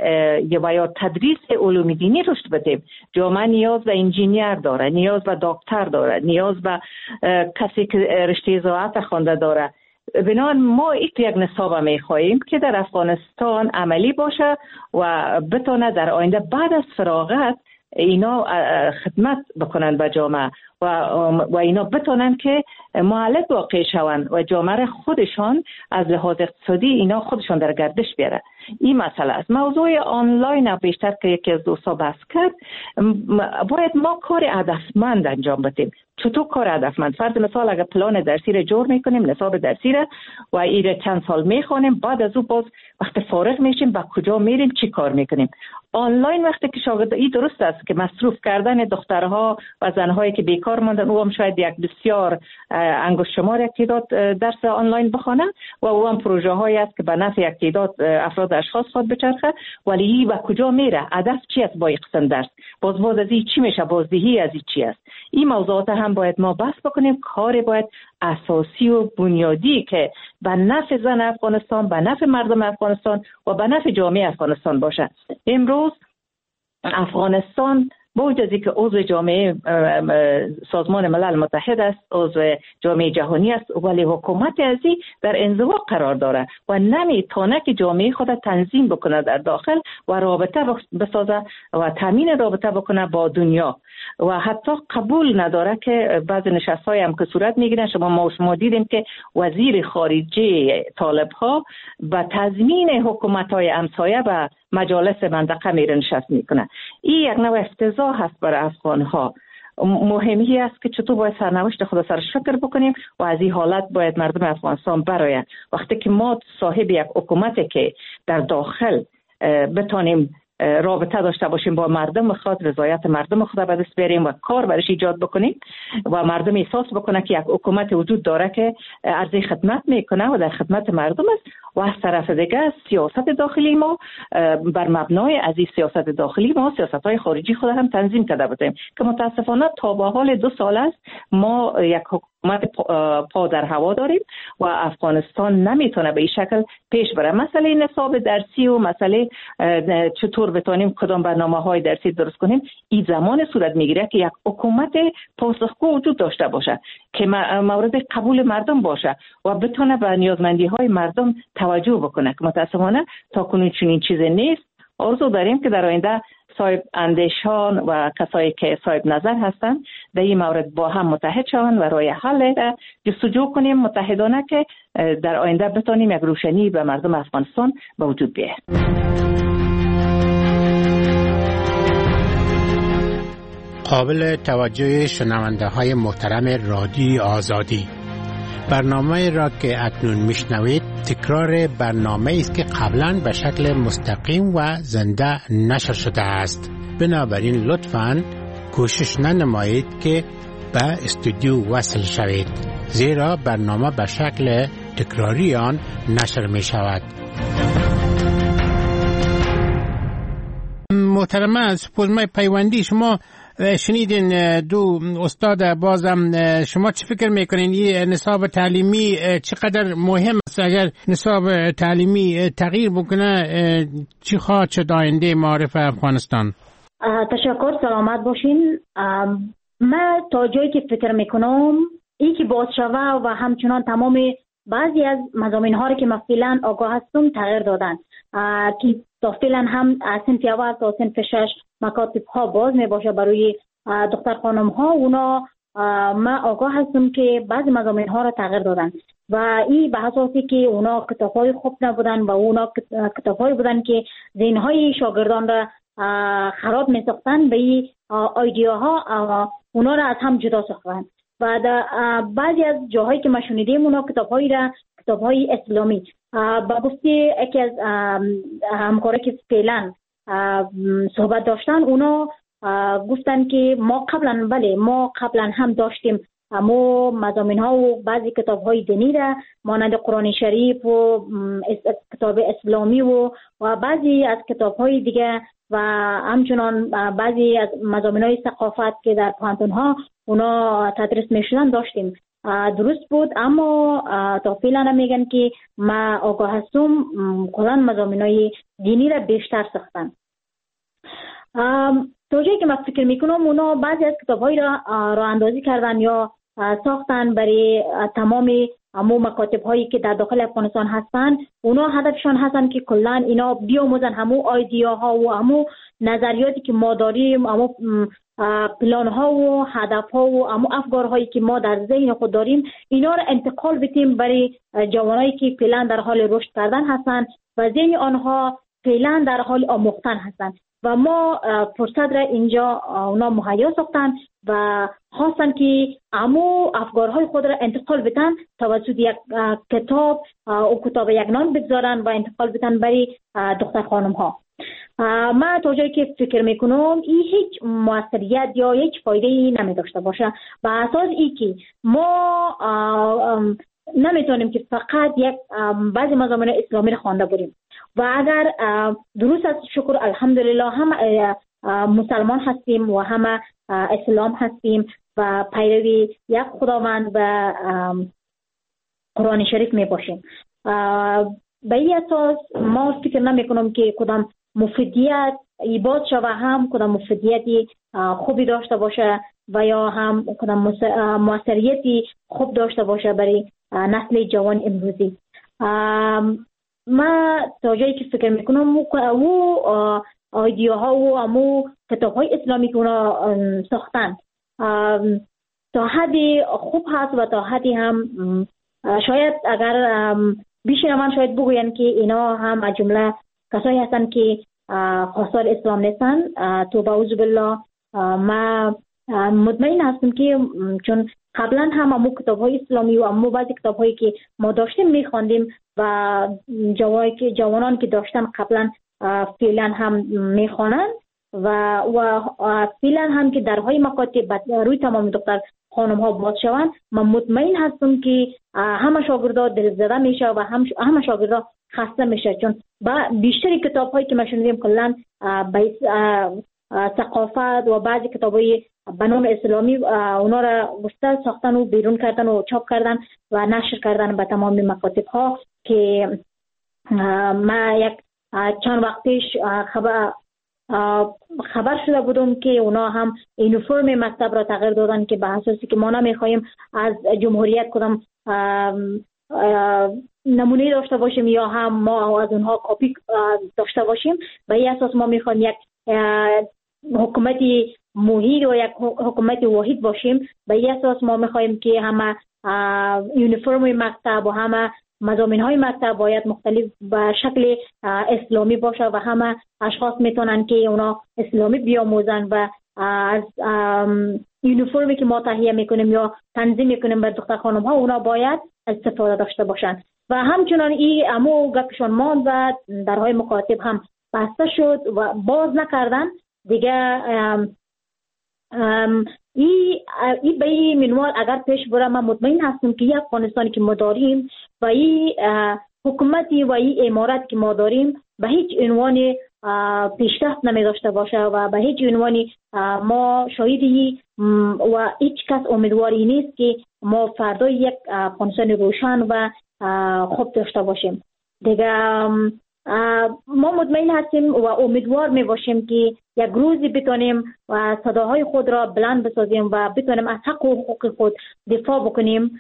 و یا تدریس علوم دینی رشد بدیم. جامعه نیاز به انجینیر داره، نیاز به دکتر داره، نیاز به کسی که رشته زراعت خوانده داره. بنابراین ما یک نصاب میخواهیم که در افغانستان عملی باشه و بتونه در آینده بعد از فراغت اینا خدمت بکنن به جامعه و و اینا بتونن که معلق واقع شون و جامعه خودشان از لحاظ اقتصادی اینا خودشان در گردش بیاره. این مسئله است. موضوع آنلاین بیشتر که یکی از دوستا بحث کرد، باید ما کار هدفمند انجام بدیم. چطور کار هدفمند؟ فرض مثال اگر پلان درسی را جور میکنیم، نصاب درسی را و این چند سال میخوانیم، بعد از او باز وقت فارغ میشیم به کجا میریم، چی کار میکنیم؟ آنلاین وقتی که شاگرد این درست است که مصروف کردن دخترها و زنهایی که بیکار ماندن، او هم شاید یک بسیار انگشت شمار یک تعداد درس آنلاین بخوانند و او هم پروژه هایی است که به نفع یک تعداد افراد اشخاص خود بچرخه. ولی این به کجا میره؟ هدف چی است با این قسم درس؟ باز باز از این چی میشه؟ بازدهی از این چی است؟ این موضوعات هم باید ما بحث بکنیم. کار باید اساسی و بنیادی که به نفع زن افغانستان، به نفع مردم افغانستان و به نفع جامعه افغانستان باشه. امروز افغانستان با وجودی که عضو جامعه سازمان ملل متحد است، عضو جامعه جهانی است، ولی حکومت ازی در انزوا قرار داره و نمیتونه که جامعه خود تنظیم بکنه در داخل و رابطه بسازه و تامین رابطه بکنه با دنیا و حتی قبول نداره که بعض نشست‌های هم که صورت میگیرن. شما ما شما دیدیم که وزیر خارجه طالب ها با تضمین حکومت‌های همسایه و مجالس منطقه میره نشست میکنه. این یک نوع افتضاح هست برای افغان ها. مهمی است که چطور باید سرنوشت خود سر شکر بکنیم و از این حالت باید مردم افغانستان برآیند. وقتی که ما صاحب یک حکومتی که در داخل بتونیم رابطه داشته باشیم با مردم خود، رضایت مردم خود به دست بیاریم و کار برش ایجاد بکنیم و مردم احساس بکنه که یک حکومت وجود داره که عرضه خدمت میکنه و در خدمت مردم است و از طرف دیگه سیاست داخلی ما بر مبنای از این سیاست داخلی ما سیاست‌های خارجی خود هم تنظیم کرده بودیم که متاسفانه تا به حال دو سال است ما یک حکومت پا در هوا داریم و افغانستان نمیتونه به این شکل پیش بره. مسئله نصاب درسی و مسئله چطور بتونیم کدام برنامه‌های درسی درست کنیم، این زمان صورت میگیره که یک حکومت پاسخگو وجود داشته باشه که مورد قبول مردم باشه و بتونه به نیازمندی‌های مردم توجه بکنه که متاسفانه تا کنون چنین چیزی نیست. آرزو داریم که در آینده صاحب اندیشان و کسایی که صاحب نظر هستند در این مورد با هم متحد شوند و راه حل جستجو کنیم متحدانه که در آینده بتونیم یک روشنی به مردم افغانستان به وجود بیاید. قابل توجه شنونده های محترم رادیو آزادی، برنامه را که اکنون میشنوید تکرار برنامه است که قبلا به شکل مستقیم و زنده نشر شده است. بنابراین لطفاً کوشش ننمایید که به استودیو وصل شوید، زیرا برنامه به شکل تکراری آن نشر می شود. محترمه سپوزمای پیوندی، شما شنیدین دو استاد بازم، شما چه فکر میکنین این نصاب تعلیمی چقدر مهم است؟ اگر نصاب تعلیمی تغییر بکنه چی خواهد شد آینده معارف افغانستان؟ تشکر، سلامت باشین. من تا جایی که فکر میکنم این که باز شوه و همچنان تمام بعضی از مضامین ها که من فعلا آگاه هستم تغییر دادن که تا فعلا هم صنف اول تا صنف شش مکاتب ها باز می باشه برای دختر خانم ها. اونا من آگاه هستم که بعضی مضامین ها را تغییر دادن و این به اساسی که اونا کتاب های خوب نبودن و اونا کتاب های بودن که ذهن های شاگردان را خراب می ساختن. به این ایدیاها اونا را از هم جدا ساختن و بعضی از جاهایی که ما شنیدیم اونا کتاب‌هایی را کتاب‌های اسلامی با گفته یکی از همکارا که فعلا صحبت داشتن، اونا گفتن که ما قبلا بله ما قبلا هم داشتیم اما مضامین ها و بعضی کتاب های دینی را مانند قرآن شریف و کتاب اسلامی و و بعضی از کتاب های دیگه و همچنان بعضی از مضامین های ثقافت که در پانتون ها اونا تدریس میشدن داشتیم. درست بود، اما تا فعلا میگن که ما آگاه هستم کلان مضامین های دینی را بیشتر ساختن. تا جایی که من فکر میکنم اونا بعضی از کتاب های را راه اندازی کردن یا ساختن برای تمام همو مکاتب هایی که در داخل افغانستان هستن. اونا هدفشان هستن که کلان اینا بیاموزن همو ایدیاها و همو نظریاتی که ما داریم، همو پلان ها و هدف ها و همو افکار هایی که ما در ذهن خود داریم، اینا را انتقال بدیم برای جوانایی که فعلا در حال رشد کردن هستن و ذهن آنها فعلا در حال آموختن هستن و ما فرصت را اینجا اونا مهیا ساختن و خواستن که همو افکارهای خود را انتقال بدن توسط یک کتاب و کتاب یگان بگذارن و انتقال بدن برای دختر خانم ها. من تا جایی که فکر میکنم این هیچ موثریت یا هیچ فایده ای نمی داشته باشه، به اساس ای که ما نمیتونیم که فقط یک بعضی مضامین اسلامی را خوانده بریم و اگر درست است شکر الحمدلله هم مسلمان هستیم و هم اسلام هستیم و پیروی یک خداوند و قرآن شریف می باشیم. به این اساس ما فکر نمی کنم که کدام مفیدیت ایباد شوه هم کدام مفیدیتی خوبی داشته باشه و یا هم کدام موثریتی خوب داشته باشه برای نسل جوان امروزی. ما تا جایی که فکر میکنم و ایدیاها و امو کتاب های اسلامی که اونا ساختن تا حدی خوب هست و تا حدی هم شاید اگر بیشتر من شاید بگوین که اینا هم از جمله کسایی هستن که خواستار اسلام نیستن. تو باعوذ بالله ما مطمئن هستم که چون قبلا هم امو کتاب های اسلامی و امو بعضی کتاب هایی که ما داشتیم میخواندیم و جوانان که داشتن قبلا فعلا هم میخوانند و و فعلا هم که درهای مکاتب روی تمام دختر خانم ها باز شوند. من مطمئن هستم که همه شاگردا دلزده میشه و هم همه شاگردا خسته میشه، چون با بیشتر کتاب هایی که ما شنیدیم کلا ثقافت و بعضی کتاب های بنام اسلامی اونا را گسته ساختن و بیرون کردن و چاپ کردن و نشر کردن به تمام مکاتب ها که ما یک چند وقت پیش خبر خبر شده بودم که اونا هم یونیفرم مکتب را تغییر دادن که به اساسی که ما نمیخوایم از جمهوریت کدام نمونه داشته باشیم یا هم ما از اونها کپی داشته باشیم. به این اساس ما میخوایم یک حکومتی موحد و یک حکومت واحد باشیم. به این اساس ما میخوایم که همه یونیفرم مکتب و همه مضامین های مکتب باید مختلف به شکل اسلامی باشه و همه اشخاص میتونن که اونا اسلامی بیاموزن و از یونیفرمی که ما تهیه میکنیم یا تنظیم میکنیم بر دختر خانم ها اونا باید استفاده داشته باشن و همچنان این امو گپشان ماند و درهای مکاتب هم بسته شد و باز نکردن دیگه. ام ام ای ای به این منوال اگر پیش بره من مطمئن هستم که یک افغانستانی که ما داریم و این حکومتی و این امارت که ما داریم به هیچ عنوان پیشرفت نمی داشته باشه و به هیچ عنوانی ما شاهدی و هیچ کس امیدواری نیست که ما فردا یک افغانستان روشن و خوب داشته باشیم. دیگه ما مطمئن هستیم و امیدوار می باشیم که یک روزی بتونیم و صداهای خود را بلند بسازیم و بتونیم از حق و حقوق خود دفاع بکنیم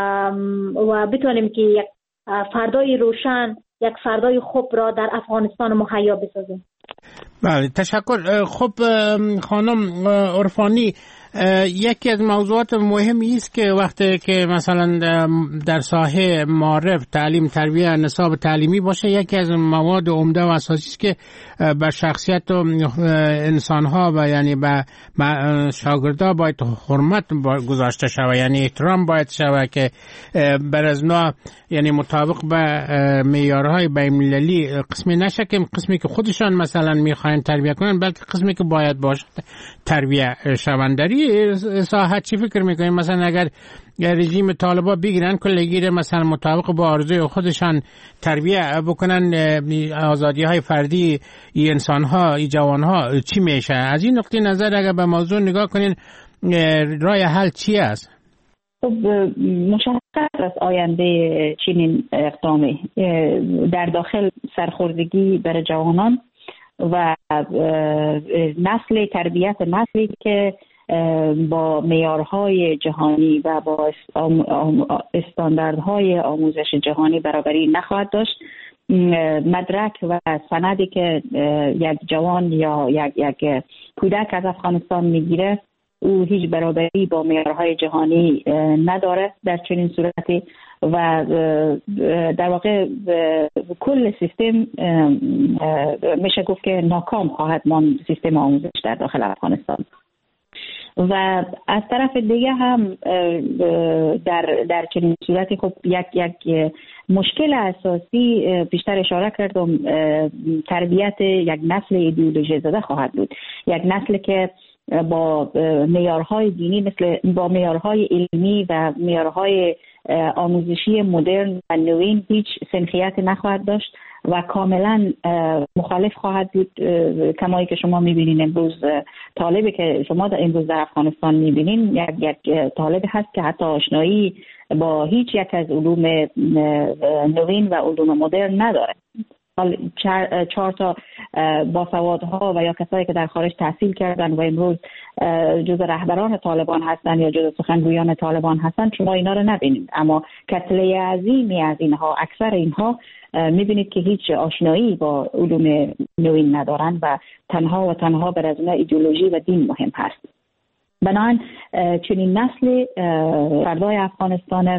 و بتونیم که یک فردای روشن، یک فردای خوب را در افغانستان مهیا بسازیم. بله، تشکر. خب خانم عرفانی، یکی از موضوعات مهمی است که وقتی که مثلا در ساحه معارف، تعلیم، تربیت، نصاب تعلیمی باشه، یکی از مواد عمده و اساسی است که بر شخصیت انسان‌ها و یعنی به شاگردها باید حرمت گذاشته شود، یعنی احترام باید شود که بر از نوع یعنی مطابق به معیارهای بین‌المللی قسمی نشه که قسمی که خودشان مثلا میخواین تربیت کنن، بلکه قسمی که باید باشه تربیت شوند. در این ساحت چی فکر میکنین؟ مثلا اگر رژیم طالبان بگیرن کلگیر مثلا مطابق با آرزوی خودشان تربیت بکنن آزادی های فردی ای انسان ها، ای جوان ها، چی میشه؟ از این نقطه نظر اگر به موضوع نگاه کنین راه حل چی است؟ خب مشخص است آینده چنین اقدامی در داخل سرخوردگی برای جوانان و نسل تربیت نسلی که با معیارهای جهانی و با استانداردهای آموزش جهانی برابری نخواهد داشت. مدرک و سندی که یک جوان یا یک یک کودک از افغانستان میگیره او هیچ برابری با معیارهای جهانی نداره در چنین صورتی و در واقع کل سیستم میشه گفت که ناکام خواهد ماند، سیستم آموزش در داخل افغانستان. و از طرف دیگه هم در در چنین صورتی خب یک یک مشکل اساسی بیشتر اشاره کردم، تربیت یک نسل ایدئولوژی زده خواهد بود، یک نسل که با معیارهای دینی مثل با معیارهای علمی و معیارهای آموزشی مدرن و نوین هیچ سنخیت نخواهد داشت و کاملا مخالف خواهد بود. کمایی که شما میبینین امروز طالبی که شما در امروز در افغانستان میبینین یک یک طالب هست که حتی آشنایی با هیچ یک از علوم نوین و علوم مدرن نداره. چهار, چهار تا باسوادها و یا کسایی که در خارج تحصیل کردن و امروز جز رهبران طالبان هستن یا جز سخنگویان طالبان هستن، شما اینا رو نبینید، اما کتله عظیمی از اینها، اکثر اینها میبینید که هیچ آشنایی با علوم نوین ندارن و تنها و تنها بر از ایدئولوژی و دین مهم هست. بنابراین چنین نسل فردای افغانستان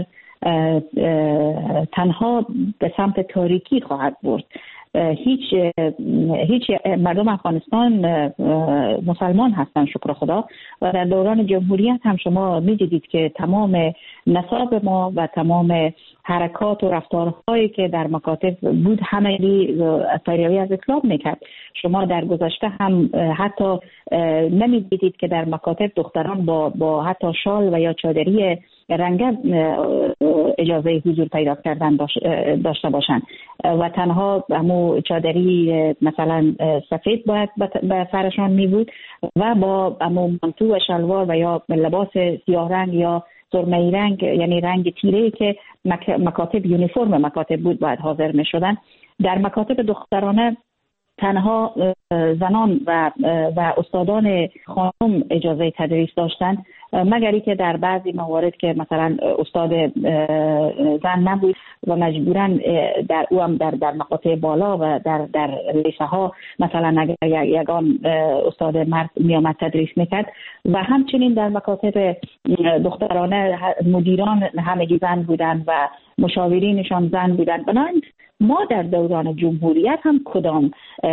تنها به سمت تاریکی خواهد برد. هیچ هیچ مردم افغانستان مسلمان هستن شکر خدا و در دوران جمهوریت هم شما می‌دیدید که تمام نصاب ما و تمام حرکات و رفتارهایی که در مکاتب بود همه پیروی از اسلام میکرد. شما در گذشته هم حتی نمی‌دیدید که در مکاتب دختران با با حتی شال و یا چادری رنگه اجازه حضور پیدا کردن داشته باشند و تنها همو چادری مثلا سفید باید به سرشان می بود و با همو منتو و شلوار و یا لباس سیاه رنگ یا سرمه‌ای رنگ، یعنی رنگ تیره‌ای که مکاتب یونیفرم مکاتب بود باید حاضر می شدن. در مکاتب دخترانه تنها زنان و و استادان خانم اجازه تدریس داشتند، مگری که در بعضی موارد که مثلا استاد زن نبود و مجبوراً در او هم در در مقاطع بالا و در در لیسه ها مثلا اگر یگان استاد مرد می آمد تدریس میکرد و همچنین در مکاتب دخترانه مدیران همگی زن بودند و مشاورینشان زن بودند. بنابراین ما در دوران جمهوریت هم کدام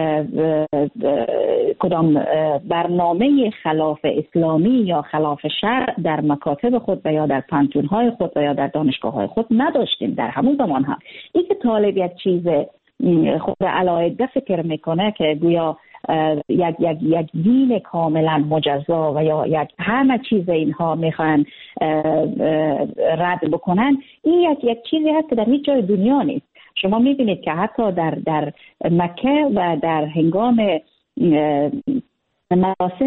کدام برنامه خلاف اسلامی یا خلاف شرع در مکاتب خود و یا در پانتون‌های خود و یا در دانشگاه‌های خود نداشتیم. در همون زمان هم این که طالب یک چیز خود علاهده فکر میکنه که گویا یک یک یک دین کاملا مجزا و یا یک همه چیز اینها میخوان رد بکنن، این یک یک چیزی هست که در هیچ جای دنیا نیست. شما میبینید که حتی در در مکه و در هنگام مراسم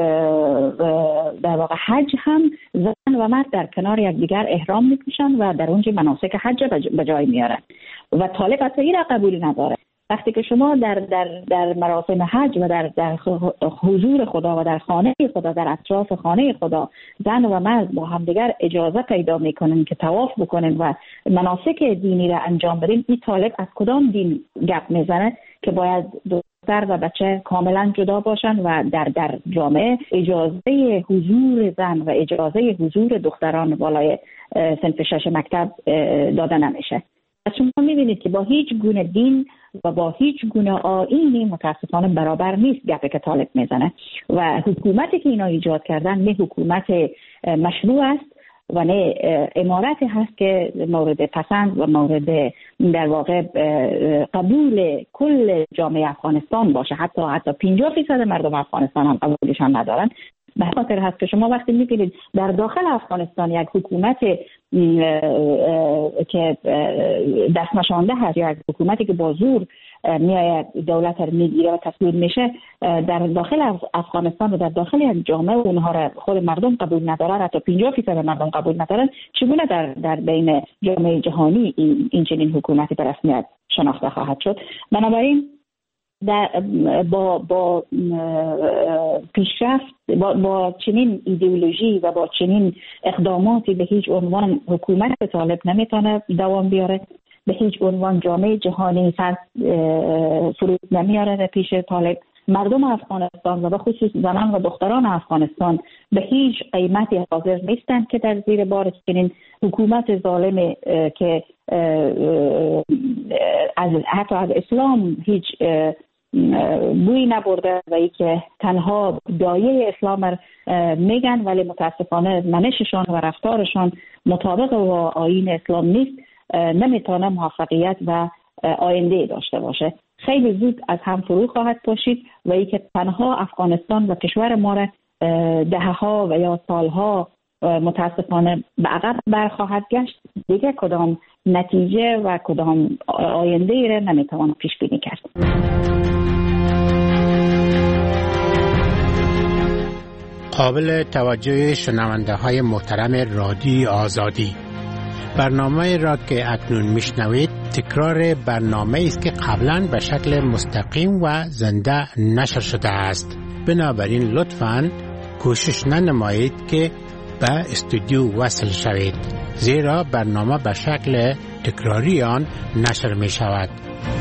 در واقع حج هم زن و مرد در کنار یکدیگر احرام میپوشن و در اونجا مناسک حج به جای میارن و طالب اصلا این را قبول نداره. وقتی که شما در در در مراسم حج و در در حضور خدا و در خانه خدا، در اطراف خانه خدا، زن و مرد با همدیگر اجازه پیدا میکنن که طواف بکنن و مناسک دینی را انجام بدن، این طالب از کدام دین گپ میزنه که باید دختر و بچه کاملا جدا باشن و در در جامعه اجازه حضور زن و اجازه حضور دختران بالای صنف شش مکتب داده نمیشه. شما میبینید که با هیچ گونه دین و با هیچ گونه آیینی متاسفانه برابر نیست گپی که طالب میزنه و حکومتی که اینا ایجاد کردن نه حکومت مشروع است و نه امارتی هست که مورد پسند و مورد در واقع قبول کل جامعه افغانستان باشه. حتی حتی پنجاه درصد مردم افغانستان هم قبولشان ندارن. به خاطر هست که شما وقتی میبینید در داخل افغانستان یک حکومت که دست نشانده هست یا یک حکومتی که با زور میآید دولت رو میگیره و تصویب میشه، در داخل افغانستان و در داخل یک جامعه اونها را خود مردم قبول ندارن، حتی پنجاه درصد مردم قبول ندارن، چگونه در در بین جامعه جهانی این این چنین حکومتی به رسمیت شناخته خواهد شد؟ بنابراین در با با پیشرفت با, با چنین ایدئولوژی و با چنین اقداماتی به هیچ عنوان حکومت طالب نمیتونه دوام بیاره، به هیچ عنوان جامعه جهانی سر فرود نمیاره به پیش طالب. مردم افغانستان و به خصوص زنان و دختران افغانستان به هیچ قیمتی حاضر نیستند که در زیر بار چنین حکومت ظالم که از حتی از اسلام هیچ بوی نبرده و ای که تنها دایه اسلام میگن ولی متاسفانه منششان و رفتارشان مطابق با آیین اسلام نیست، نمیتونه موفقیت و آینده داشته باشه. خیلی زود از هم فرو خواهد پاشید و ای که تنها افغانستان و کشور ما را دهها و یا سالها متاسفانه به عقب برخواهد گشت. دیگه کدام نتیجه و کدام آینده ای را نمیتوان پیش بینی کرد. قابل توجه شنونده های محترم رادیو آزادی، برنامه را که اکنون میشنوید تکرار برنامه است که قبلا به شکل مستقیم و زنده نشر شده است. بنابراین لطفاً کوشش ننمایید که به استودیو وصل شوید، زیرا برنامه به شکل تکراری آن نشر می شود.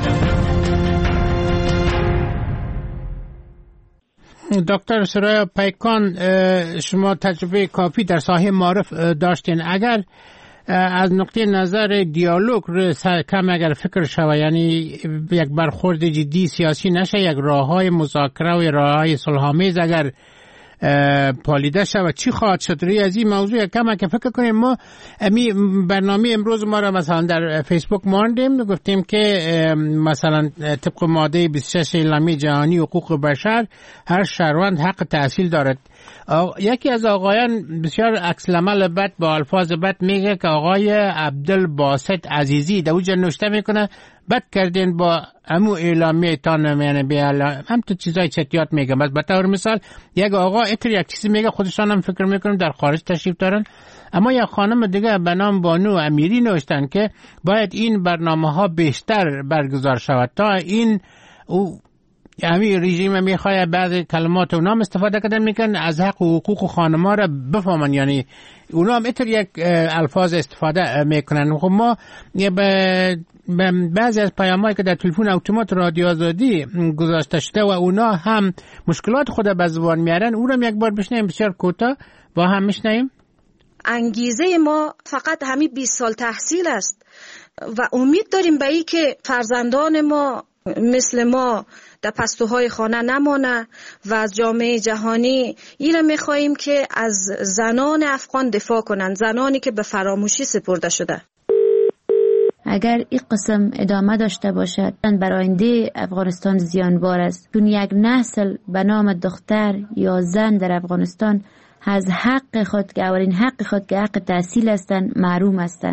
دکتر سرایا پیکان، شما تجربه کافی در ساحه معارف داشتین. اگر از نقطه نظر دیالوگ کم اگر فکر شود، یعنی یک برخورد جدی سیاسی نشه، یک راههای مذاکره و راههای صلح‌آمیز اگر پالیده شود، چی خواهد شد؟ روی از این موضوع کم که فکر کنیم. ما امی برنامه امروز ما را مثلا در فیسبوک ماندیم، گفتیم که مثلا طبق ماده بیست و شش اعلامیه جهانی حقوق بشر هر شهروند حق تحصیل دارد. یکی از آقایان بسیار عکس العمل بد با الفاظ بد میگه که آقای عبدالباسط عزیزی در اونجا نوشته میکنه بد کردین با همو اعلامیه تان، یعنی به هم تو چیزای چتیات میگه. بس به طور مثال یک آقا اتر یک چیزی میگه، خودشان هم فکر میکنم در خارج تشریف دارن. اما یک خانم دیگه به نام بانو امیری نوشتن که باید این برنامه ها بیشتر برگزار شود تا این او یعنی رژیم میخواد بعض کلمات اونا هم استفاده کردن میکنن از حق و حقوق خانم‌ها را بفهمن، یعنی اونا هم اتر یک الفاظ استفاده میکنن. خب ما به بعضی از پیام‌هایی که در تلفن اتومات رادیو آزادی گذاشته شده و اونا هم مشکلات خود به زبان میارن، او را یک بار بشنویم بسیار کوتاه با هم میشنویم. انگیزه ما فقط همین بیست سال تحصیل است و امید داریم به این که فرزندان ما مثل ما در پستوهای خانه نمانه و از جامعه جهانی ایره میخواییم که از زنان افغان دفاع کنند، زنانی که به فراموشی سپرده شده. اگر این قسم ادامه داشته باشد برای آینده افغانستان زیانبار است، چون یک نسل به نام دختر یا زن در افغانستان از حق خود که اولین حق خود که حق تحصیل هستند محروم هستند.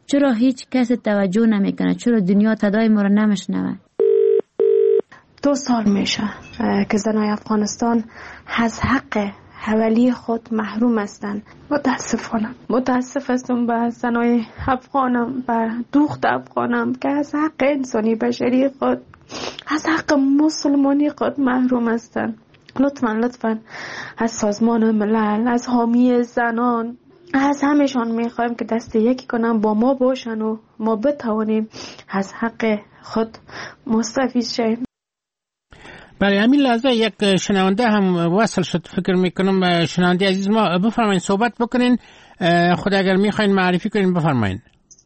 چرا هیچ کس توجه نمیکنه؟ چرا دنیا صدای ما رو نمیشنوه؟ دو سال میشه که زنای افغانستان از حق حوالی خود محروم هستند. متاسفانه متاسف هستم به زنای افغانم، به دوخت افغانم که از حق انسانی بشری خود، از حق مسلمانی خود محروم هستند. لطفاً لطفاً از سازمان ملل، از حامی زنان، از همشان میخوایم که دست یکی کنن با ما باشن و ما بتوانیم از حق خود مستفید شیم. برای همین لحظه یک شنونده هم وصل شد، فکر میکنم. شنونده عزیز ما بفرمایید، صحبت بکنین. خود اگر میخواین معرفی کنین بفرمایید.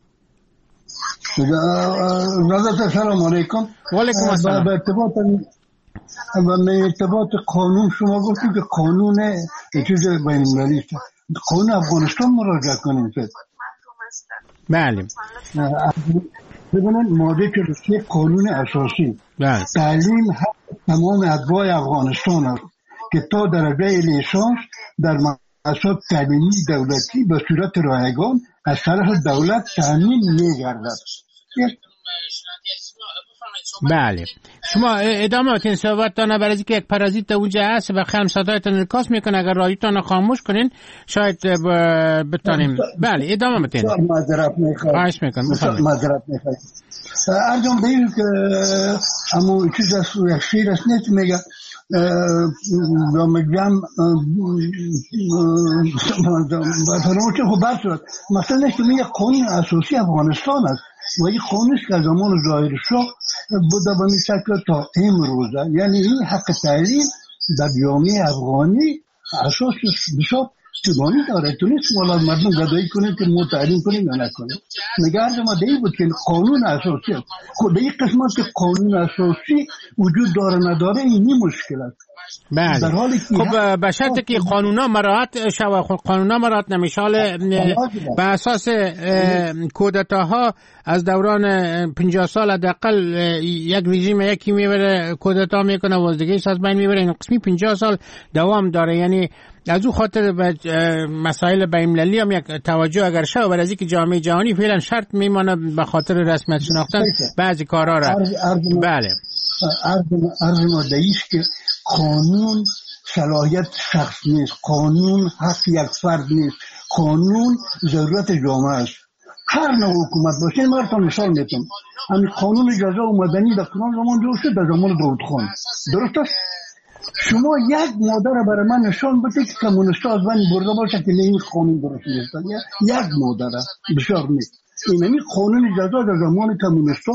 سلام علیکم. و علیکم السلام. به ارتباط به ارتباط قانون شما گفتید که قانون چیز بین المللی است. قانون افغانستان مراجعه کنیم. بله. ببینید ماده چهل و سه قانون اساسی بله. تعلیم حق تمام اتباع افغانستان است که تا درجه لیسانس در مؤسسات تعلیمی دولتی به صورت رایگان از طرف دولت تامین می‌گردد. بله، شما ادامه بدین صحبتتان، برای اینکه یک پارازیت اونجا هست و خیلی صدایتان انعکاس میکنه. اگر رادیوتان خاموش کنین شاید بتونیم. بله ادامه بدین. معذرت میخوام. خواهش میکنم. معذرت میخوام. ارجم بگیم که همون چیز از یک شیر است نیست میگه یا میگم فراموش خبر شد. مثلا نشته میگه قانون اساسی افغانستان است و این قانون است که از زمان ظاهر شاه بوده به این شکل تا امروزه. یعنی این حق تعلیم در جامعه افغانی اساس بسیار چگانی داره. تو نیست مولا مردم گدایی کنیم که ما تعلیم کنیم یا نکنیم. نگرد ما دیگه بود که قانون اساسی است. خود این قسمت که قانون اساسی وجود داره نداره اینی مشکل است. بله. خب به شرط که قانونا مراعات شود. خب قانونا مراعات نمیشه. به اساس کودتاها از دوران پنجاه سال حداقل یک رژیم یکی میبره کودتا میکنه و دیگه از بین میبره. این قسمی پنجاه سال دوام داره. یعنی از او خاطر به مسائل بین‌المللی هم یک توجه اگر شود، برای اینکه جامعه جهانی فعلا شرط میمانه به خاطر رسمیت شناختن بعضی کارها را. بله. عرض مادهیست که قانون صلاحیت شخص نیست، قانون حق یک فرد نیست، قانون ضرورت جامعه است. هر نوع حکومت باشه. من براتون مثال میتونم. همین قانون جزا و مدنی در کدام زمان جور شد؟ در زمان داود خان. درست است؟ شما یک ماده را برای من نشان بده که کمونیستا از بین برده باشه که این قانون درست نیست. یک ماده را بسیار نیست. این قانون جزا در زمان کمونیستا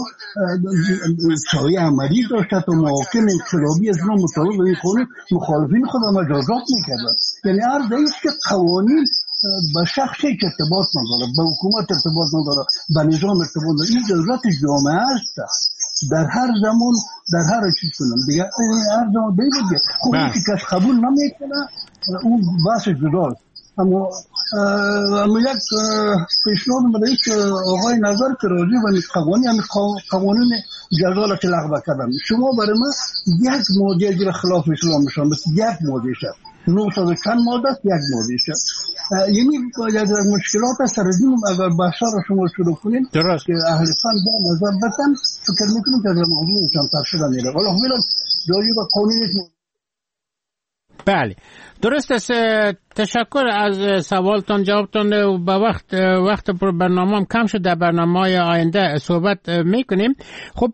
سایه عملی داشته تا محاکم انقلابی از اون مطابق این قانون مخالفین خود را مجازات میکردن. یعنی عرض است که قوانین به شخص هیچ ارتباط نداره، به حکومت ارتباط نداره، به نظام ارتباط نداره. این ضرورت جامعه است. در هر زمان در هر چیز کنم دیگه هر زمان دیگه خب یکی کس قبول نمیکنه اون بحث جداست. اما اما یک پیشنهاد میده که آقای نظر که راجع به قوانین یعنی قوانین جزا را که لغو کردن، شما برای من یک ماده اگر خلاف اسلام بشن بس یک ماده شد نوصد چند ماده است یک ماده شد. یعنی یک مشکلات سرزیم اگر بحثا را شما شروع کنیم که اهل فن با نظر بدن فکر میکنیم که در موضوع کمتر شده میره. حالا همین راجع به قانون. بله درست است. تشکر از سوالتان جوابتان. به وقت وقت پر برنامه هم کم شد، در برنامه آینده صحبت میکنیم. خب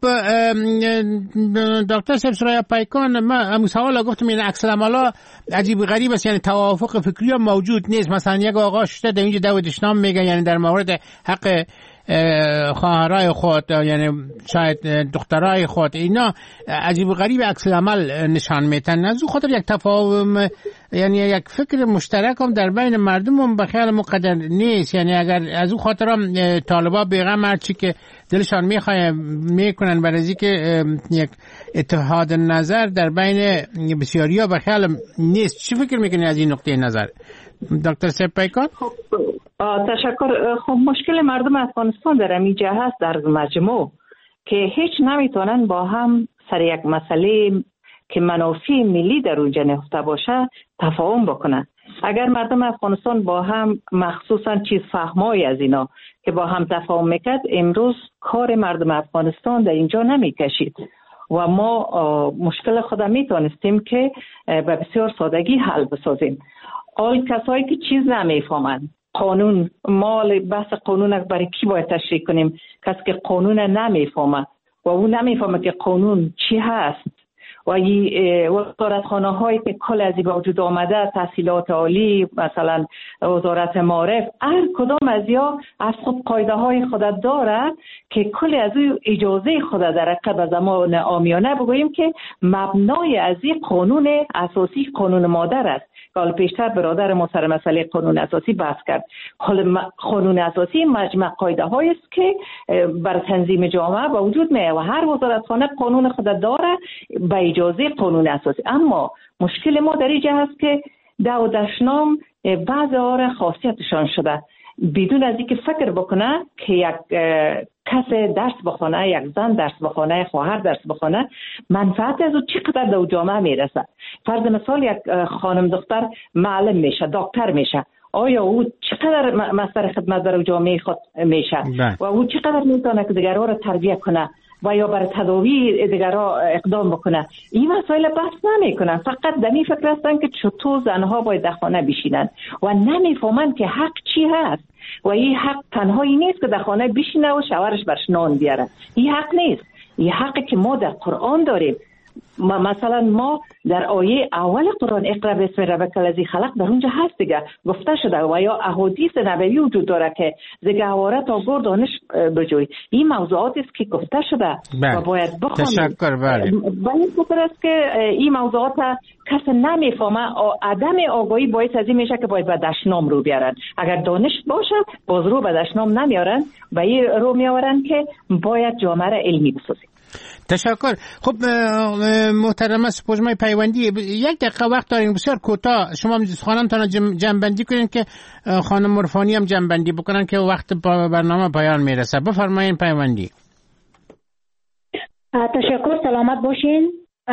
دکتر صاحب سرای پیکان، ما همون سوال گفتم این عکس العملا عجیب غریب است. یعنی توافق فکری هم موجود نیست. مثلا یک آقا شده در اینجا داودش نام میگه، یعنی در مورد حق خواهرای خود یعنی شاید دخترای خود اینا عجیب غریب عکس العمل نشان میتن. از خاطر یک تفاهم یعنی یک فکر مشترک هم در بین مردم هم به خیال مقدر نیست. یعنی اگر از اون خاطر هم طالبا بیغم هرچی که دلشان میخواه میکنن برای از اینکه یک اتحاد نظر در بین بسیاری ها به خیال نیست. چی فکر میکنی از این نقطه نظر دکتر سپیکان؟ تشکر. خب مشکل مردم افغانستان در امیجه هست در مجموع که هیچ نمیتونن با هم سر یک مسئله که منافع ملی در اونجا نهفته باشه تفاهم بکنه. اگر مردم افغانستان با هم مخصوصا چیز فهمای از اینا که با هم تفاهم میکرد، امروز کار مردم افغانستان در اینجا نمیکشید و ما مشکل خود میتونستیم که به بسیار سادگی حل بسازیم. آل کسایی که چیز نمیفهمند، قانون مال بحث قانون برای کی باید تشریح کنیم؟ کسی که قانون نمیفهمه و او نمیفهمه که قانون چی هست و وزارتخانه هایی که کل از این وجود آمده، تحصیلات عالی، مثلا وزارت معارف، هر کدام از یا از خود قاعده های خود داره که کل از او اجازه خود در به زمان عامیانه بگوییم که مبنای از این قانون اساسی قانون مادر است. حالا پیشتر برادر ما سر مسئله قانون اساسی بحث کرد. حالا قانون اساسی مجمع قاعده هایی است که بر تنظیم جامعه با وجود میه و هر وزارتخانه قانون خود داره به اجازه قانون اساسی. اما مشکل ما در اینجا هست که دو دشنام بعض آره خاصیتشان شده بدون از اینکه فکر بکنه که یک کس درس بخونه، یک زن درس بخونه، خواهر درس بخونه، منفعت از او چقدر در جامعه میرسه. فرض مثال یک خانم دختر معلم میشه، دکتر میشه، آیا او چقدر مصدر خدمت برای جامعه خود میشه و او چقدر میتونه که دیگرها را تربیت کنه و یا برای تداوی دیگرها اقدام بکنه. این مسائل بحث نمی کنن، فقط دمی فکر هستن که چطور زنها باید در خانه بشینن و نمیفهمن که حق چی هست و این حق تنهایی نیست که در خانه بشینه و شوهرش برش نان بیاره. این حق نیست، این حقی که ما در قرآن داریم. مثلا ما در آیه اول قرآن اقرا بسم ربک الذی خلق در اونجا هست دیگه گفته شده و یا احادیث نبوی وجود داره که زگهواره تا گور دانش بجوی. این موضوعاتی است که گفته شده و باید بخونیم. تشکر. بله ولی خاطر است که این موضوعات کس نمیفهمه، عدم آگاهی باعث از این میشه که باید به دشنام رو بیارن. اگر دانش باشه باز رو به دشنام نمیارن و این رو میارن که باید جامعه را علمی بسازیم. تشکر. خب محترم سپوږمۍ پیوندی، یک دقیقه وقت دارین، بسیار کوتاه شما سخنانتان جمع‌بندی کنین که خانم عرفانی هم جمع‌بندی بکنن که وقت برنامه پایان میرسه. بفرمایین پیوندی. تشکر، سلامت باشین.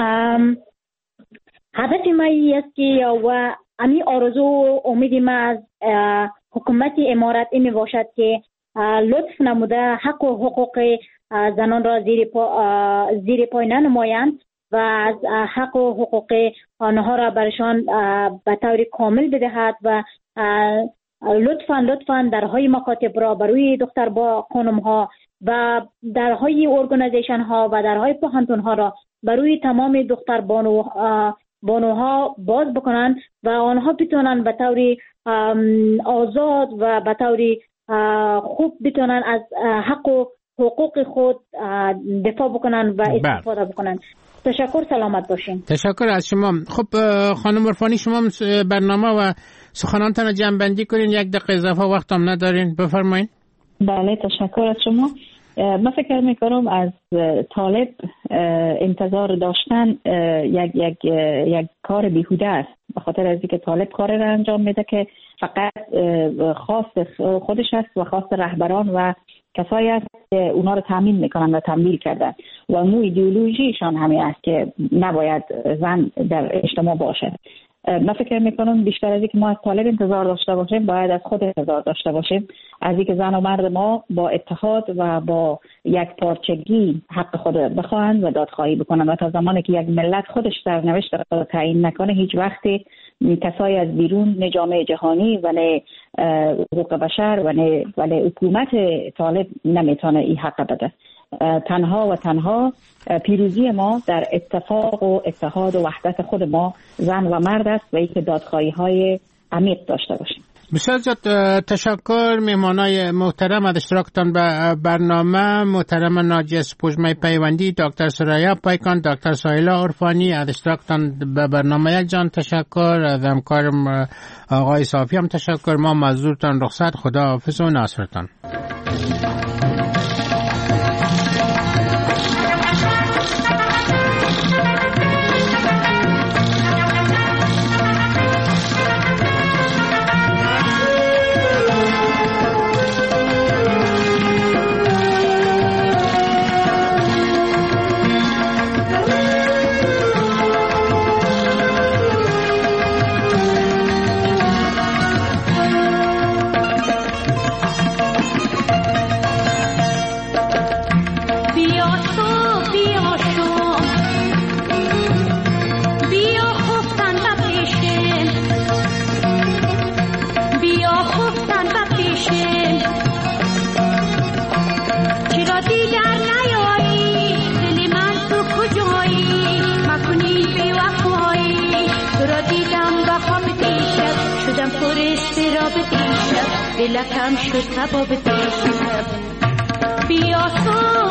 هدف ما است که و امی آرزو و امید ما از حکومت امارات این باشد که لطف نموده حق و حقوق زنان را زیر پا زیر پای ننمایند و از حق و حقوق آنها را برشان به طور کامل بدهد و لطفاً لطفاً درهای مکاتب را بروی دختر با خانم ها و درهای ارگانیزیشن ها و درهای پوهنتون ها را بروی تمام دختر بانو بانوها باز بکنند و آنها بتونن به طور آزاد و به طور خوب بتونن از حق و حقوق خود دفاع بکنن و استفاده بکنن. تشکر، سلامت باشین. تشکر از شما. خب خانم عرفانی، شما برنامه و سخنانتان رو جمع بندی کنین، یک دقیقه اضافه وقت هم ندارین، بفرمایین. بله تشکر از شما. من فکر میکنم از طالب انتظار داشتن یک یک یک کار بیهوده است، به خاطر از اینکه طالب کار را انجام میده که فقط خواست خودش است و خواست رهبران و کسایی است که اونا رو تامین میکنن و تمویل کردن و اون ایدئولوژیشان همین است که نباید زن در اجتماع باشه. من فکر میکنم بیشتر از اینکه ما از طالب انتظار داشته باشیم باید از خود انتظار داشته باشیم، از اینکه زن و مرد ما با اتحاد و با یک پارچگی حق خود بخواهند و دادخواهی بکنند و تا زمانی که یک ملت خودش سرنوشت را تعیین نکنه هیچ وقتی کسایی از بیرون، نه جامعه جهانی و نه حقوق بشر و نه ولی حکومت طالب نمیتونه این حق بده. تنها و تنها پیروزی ما در اتفاق و اتحاد و وحدت خود ما زن و مرد است و اینکه دادخواهی های عمیق داشته باشیم. بسیار زیاد تشکر مهمانای محترم از اشتراکتان به برنامه. محترم ناجیه سپوږمۍ پیوندی، دکتر سریا پایکان، دکتر سایلا عرفانی از اشتراکتان به برنامه. یک جان تشکر از همکارم آقای صافی هم تشکر. ما مزدورتان رخصت، خدا حافظ و ناصرتان. دلکم شد کباب دیشب بیا تو